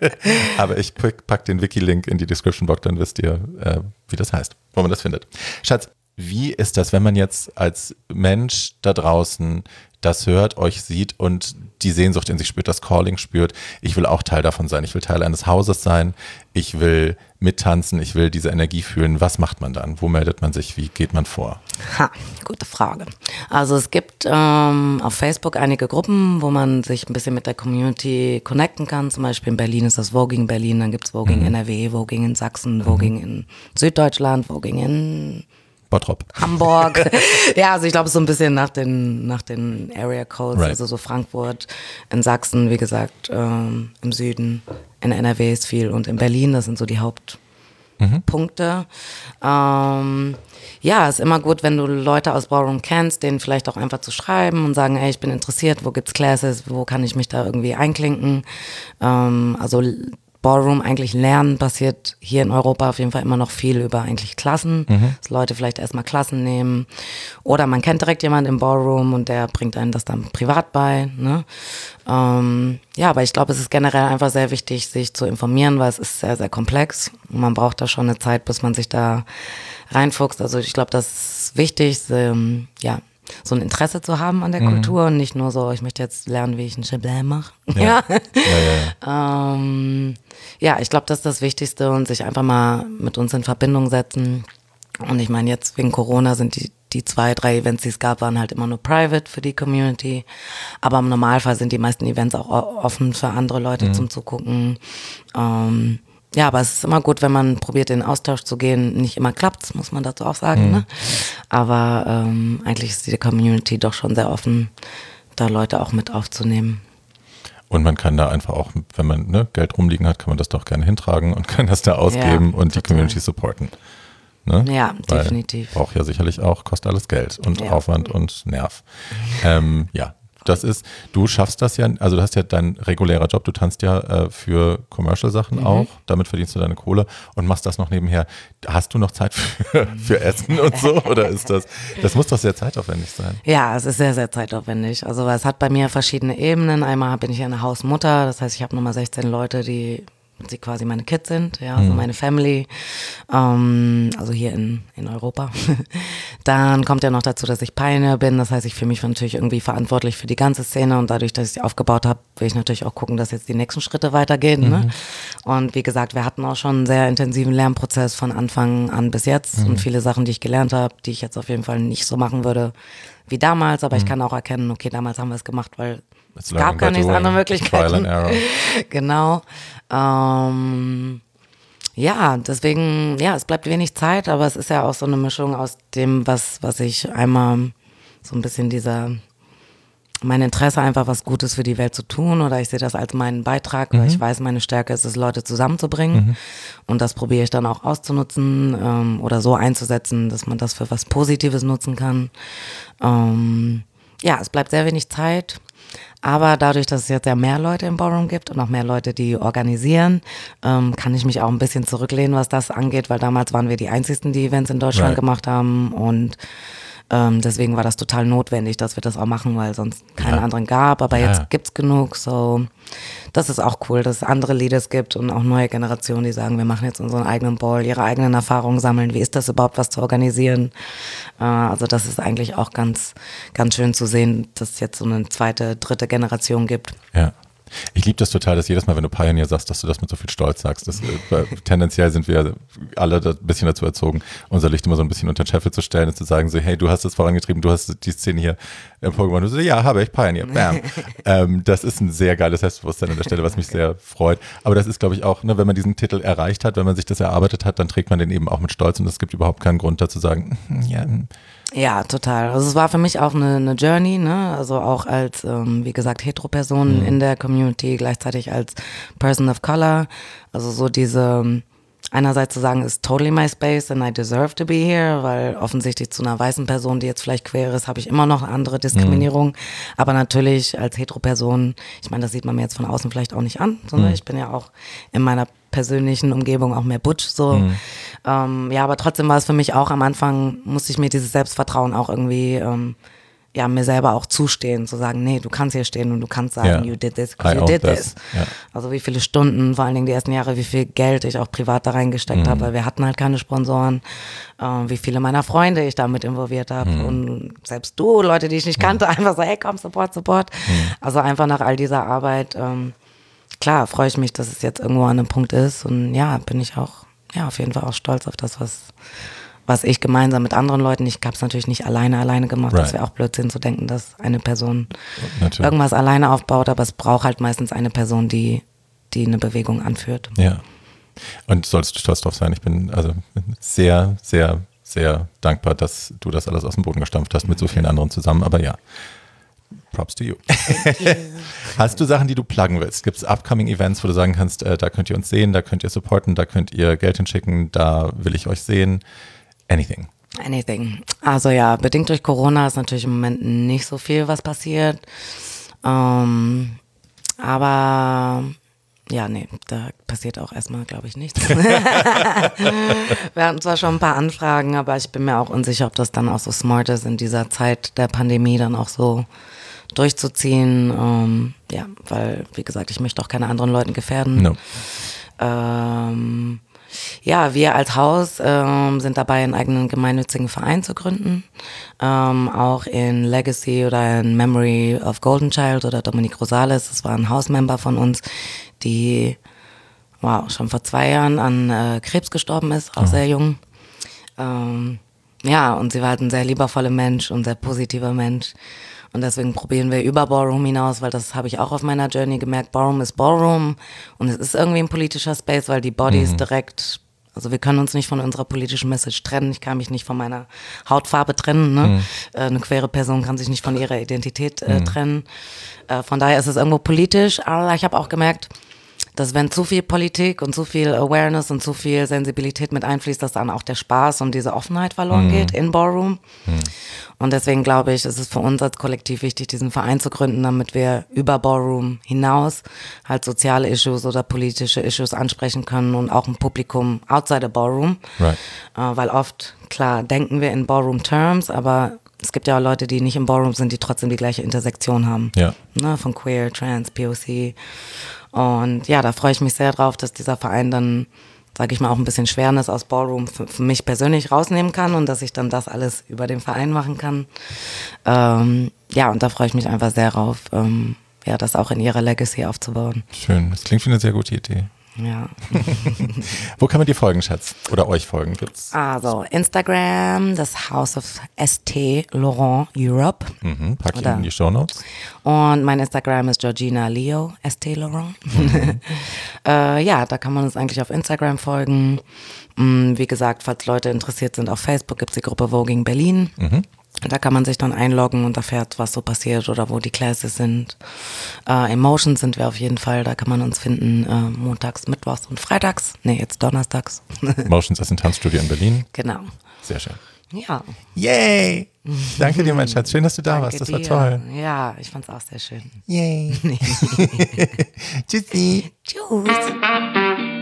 Aber ich pack den Wiki-Link in die Description-Box, dann wisst ihr, äh, wie das heißt, wo man das findet. Schatz, wie ist das, wenn man jetzt als Mensch da draußen das hört, euch sieht und die Sehnsucht in sich spürt, das Calling spürt, ich will auch Teil davon sein, ich will Teil eines Hauses sein, ich will mittanzen, ich will diese Energie fühlen. Was macht man dann? Wo meldet man sich? Wie geht man vor? Ha, gute Frage. Also es gibt ähm, auf Facebook einige Gruppen, wo man sich ein bisschen mit der Community connecten kann. Zum Beispiel in Berlin ist das Voging Berlin, dann gibt es Voging mhm. N R W, Voging in Sachsen, mhm. Voging in Süddeutschland, Voging in Bottrop. Hamburg. Ja, also ich glaube, so ein bisschen nach den, nach den Area Codes, right. also so Frankfurt, in Sachsen, wie gesagt, ähm, im Süden, in N R W ist viel und in Berlin, das sind so die Hauptpunkte. Mhm. Ähm, ja, ist immer gut, wenn du Leute aus Ballroom kennst, denen vielleicht auch einfach zu schreiben und sagen, ey, ich bin interessiert, wo gibt's Classes, wo kann ich mich da irgendwie einklinken. Ähm, also Ballroom eigentlich lernen passiert hier in Europa auf jeden Fall immer noch viel über eigentlich Klassen, mhm. dass Leute vielleicht erstmal Klassen nehmen oder man kennt direkt jemanden im Ballroom und der bringt einen das dann privat bei, ne? Ähm, ja, aber ich glaube, es ist generell einfach sehr wichtig, sich zu informieren, weil es ist sehr, sehr komplex und man braucht da schon eine Zeit, bis man sich da reinfuchst. Also ich glaube, das ist wichtig, ähm, ja, so ein Interesse zu haben an der mhm. Kultur und nicht nur so, ich möchte jetzt lernen, wie ich ein Chablis mache. Ja, ja. ja, ja, ja. ähm, ja ich glaube, das ist das Wichtigste und sich einfach mal mit uns in Verbindung setzen. Und ich meine, jetzt wegen Corona sind die, die zwei, drei Events, die es gab, waren halt immer nur private für die Community. Aber im Normalfall sind die meisten Events auch offen für andere Leute mhm. zum Zugucken. Ähm, Ja, aber es ist immer gut, wenn man probiert, in den Austausch zu gehen. Nicht immer klappt's, muss man dazu auch sagen. Mhm. Ne? Aber ähm, eigentlich ist die Community doch schon sehr offen, da Leute auch mit aufzunehmen. Und man kann da einfach auch, wenn man ne, Geld rumliegen hat, kann man das doch gerne hintragen und kann das da ausgeben ja, und total. Die Community supporten. Ne? Ja, Weil definitiv. Braucht ja sicherlich auch, kostet alles Geld und ja. Aufwand und Nerv. Ähm, ja. Das ist, du schaffst das ja, also du hast ja dein regulärer Job, du tanzt ja äh, für Commercial-Sachen mhm. auch, damit verdienst du deine Kohle und machst das noch nebenher. Hast du noch Zeit für, für Essen und so oder ist das, das muss doch sehr zeitaufwendig sein? Ja, es ist sehr, sehr zeitaufwendig. Also es hat bei mir verschiedene Ebenen. Einmal bin ich eine Hausmutter, das heißt, ich habe nochmal sechzehn Leute, die sie quasi meine Kids sind, ja, also mhm. meine Family, ähm, also hier in, in Europa. Dann kommt ja noch dazu, dass ich Pioneer bin, das heißt, ich fühle mich natürlich irgendwie verantwortlich für die ganze Szene und dadurch, dass ich sie aufgebaut habe, will ich natürlich auch gucken, dass jetzt die nächsten Schritte weitergehen. Mhm. Ne? Und wie gesagt, wir hatten auch schon einen sehr intensiven Lernprozess von Anfang an bis jetzt mhm. und viele Sachen, die ich gelernt habe, die ich jetzt auf jeden Fall nicht so machen würde wie damals, aber mhm. ich kann auch erkennen, okay, damals haben wir es gemacht, weil es gab gar nichts andere Möglichkeiten. Genau. Ähm, ja, deswegen, ja, es bleibt wenig Zeit, aber es ist ja auch so eine Mischung aus dem, was, was ich einmal so ein bisschen dieser mein Interesse einfach was Gutes für die Welt zu tun oder ich sehe das als meinen Beitrag, mhm. weil ich weiß, meine Stärke ist es, Leute zusammenzubringen mhm. und das probiere ich dann auch auszunutzen ähm, oder so einzusetzen, dass man das für was Positives nutzen kann. Ähm, ja, es bleibt sehr wenig Zeit. Aber dadurch, dass es jetzt ja mehr Leute im Ballroom gibt und auch mehr Leute, die organisieren, ähm, kann ich mich auch ein bisschen zurücklehnen, was das angeht, weil damals waren wir die einzigsten, die Events in Deutschland right. gemacht haben und ähm, deswegen war das total notwendig, dass wir das auch machen, weil sonst keine ja. anderen gab, aber ja. jetzt gibt's genug, so das ist auch cool, dass es andere Leaders gibt und auch neue Generationen, die sagen, wir machen jetzt unseren eigenen Ball, ihre eigenen Erfahrungen sammeln, wie ist das überhaupt, was zu organisieren, äh, also das ist eigentlich auch ganz, ganz schön zu sehen, dass es jetzt so eine zweite, dritte Generation gibt. Ja. Ich liebe das total, dass jedes Mal, wenn du Pioneer sagst, dass du das mit so viel Stolz sagst. Das, äh, tendenziell sind wir alle da ein bisschen dazu erzogen, unser Licht immer so ein bisschen unter den Scheffel zu stellen und zu sagen so, hey, du hast es vorangetrieben, du hast die Szene hier emporgebracht. Und du so, ja, habe ich, Pioneer, bam. ähm, das ist ein sehr geiles Selbstbewusstsein an der Stelle, was mich sehr freut. Aber das ist, glaube ich, auch, ne, wenn man diesen Titel erreicht hat, wenn man sich das erarbeitet hat, dann trägt man den eben auch mit Stolz und es gibt überhaupt keinen Grund dazu zu sagen, ja, Ja, total. Also es war für mich auch eine, eine Journey, ne? Also auch als, ähm, wie gesagt, Hetero-Person mhm. in der Community, gleichzeitig als Person of Color. Also so diese, einerseits zu sagen, ist totally my space and I deserve to be here, weil offensichtlich zu einer weißen Person, die jetzt vielleicht queer ist, habe ich immer noch eine andere Diskriminierung. Mhm. Aber natürlich als Hetero-Person, ich meine, das sieht man mir jetzt von außen vielleicht auch nicht an, sondern mhm. ich bin ja auch in meiner persönlichen Umgebung auch mehr butch, so. Mhm. Ähm, ja, aber trotzdem war es für mich auch am Anfang, musste ich mir dieses Selbstvertrauen auch irgendwie, ähm, ja, mir selber auch zustehen, zu sagen, nee, du kannst hier stehen und du kannst sagen, yeah. you did this, because you did this. Yeah. Also wie viele Stunden, vor allen Dingen die ersten Jahre, wie viel Geld ich auch privat da reingesteckt mhm. habe, weil wir hatten halt keine Sponsoren, äh, wie viele meiner Freunde ich damit involviert habe mhm. und selbst du, Leute, die ich nicht kannte, mhm. einfach so, hey, komm, Support, Support. Mhm. Also einfach nach all dieser Arbeit, ähm, klar, freue ich mich, dass es jetzt irgendwo an einem Punkt ist und ja, bin ich auch, ja, auf jeden Fall auch stolz auf das, was, was ich gemeinsam mit anderen Leuten, ich habe es natürlich nicht alleine, alleine gemacht, right. Das wäre auch Blödsinn zu denken, dass eine Person natürlich. irgendwas alleine aufbaut, aber es braucht halt meistens eine Person, die, die eine Bewegung anführt. Ja, und solltest du stolz drauf sein, ich bin also sehr, sehr, sehr dankbar, dass du das alles aus dem Boden gestampft hast mit so vielen anderen zusammen, aber ja. Props to you. Hast du Sachen, die du pluggen willst? Gibt es upcoming Events, wo du sagen kannst, äh, da könnt ihr uns sehen, da könnt ihr supporten, da könnt ihr Geld hinschicken, da will ich euch sehen? Anything. Anything. Also ja, bedingt durch Corona ist natürlich im Moment nicht so viel, was passiert. Ähm, aber ja, nee, da passiert auch erstmal, glaube ich, nichts. Wir hatten zwar schon ein paar Anfragen, aber ich bin mir auch unsicher, ob das dann auch so smart ist, in dieser Zeit der Pandemie dann auch so durchzuziehen. Ähm, ja, weil, wie gesagt, ich möchte auch keine anderen Leuten gefährden. No. Ähm, ja, wir als Haus ähm, sind dabei, einen eigenen gemeinnützigen Verein zu gründen. Ähm, auch in Legacy oder in Memory of Golden Child oder Dominique Rosales, das war ein Hausmember von uns, die wow, schon vor zwei Jahren an äh, Krebs gestorben ist, auch oh. sehr jung. Ähm, ja, und sie war halt ein sehr liebevoller Mensch und sehr positiver Mensch. Und deswegen probieren wir über Ballroom hinaus, weil das habe ich auch auf meiner Journey gemerkt. Ballroom ist Ballroom und es ist irgendwie ein politischer Space, weil die Bodies mhm. direkt, also wir können uns nicht von unserer politischen Message trennen. Ich kann mich nicht von meiner Hautfarbe trennen. Ne? Mhm. Äh, eine queere Person kann sich nicht von ihrer Identität äh, mhm. trennen. Äh, von daher ist es irgendwo politisch, aber ich habe auch gemerkt, dass wenn zu viel Politik und zu viel Awareness und zu viel Sensibilität mit einfließt, dass dann auch der Spaß und diese Offenheit verloren mhm. geht in Ballroom. Mhm. Und deswegen glaube ich, ist es für uns als Kollektiv wichtig, diesen Verein zu gründen, damit wir über Ballroom hinaus halt soziale Issues oder politische Issues ansprechen können und auch ein Publikum outside the Ballroom. Right. Äh, weil oft, klar, denken wir in Ballroom-Terms, aber es gibt ja auch Leute, die nicht im Ballroom sind, die trotzdem die gleiche Intersektion haben. Ja. Ne, von Queer, Trans, P O C. Und ja, da freue ich mich sehr drauf, dass dieser Verein dann, sage ich mal, auch ein bisschen Schwernis aus Ballroom für, für mich persönlich rausnehmen kann und dass ich dann das alles über den Verein machen kann. Ähm, ja, und da freue ich mich einfach sehr drauf, ähm, ja, das auch in ihrer Legacy aufzubauen. Schön, das klingt wie eine sehr gute Idee. Ja. Wo kann man dir folgen, Schatz? Oder euch folgen? Gibt's? Also Instagram, das House of S T Laurent Europe. Mhm, pack ich in die Shownotes. Und mein Instagram ist Georgina Leo S T Laurent. Mhm. äh, ja, da kann man uns eigentlich auf Instagram folgen. Wie gesagt, falls Leute interessiert sind, auf Facebook gibt es die Gruppe Voging Berlin. Mhm. Da kann man sich dann einloggen und erfährt, was so passiert oder wo die Classes sind. Äh, Emotions sind wir auf jeden Fall, da kann man uns finden äh, montags, mittwochs und freitags. Nee, jetzt donnerstags. Emotions ist ein Tanzstudio in Berlin. Genau. Sehr schön. Ja. Yay! Danke dir, mein Schatz. Schön, dass du da Danke warst. Das war dir. toll. Ja, ich fand's auch sehr schön. Yay! Tschüssi. Tschüss.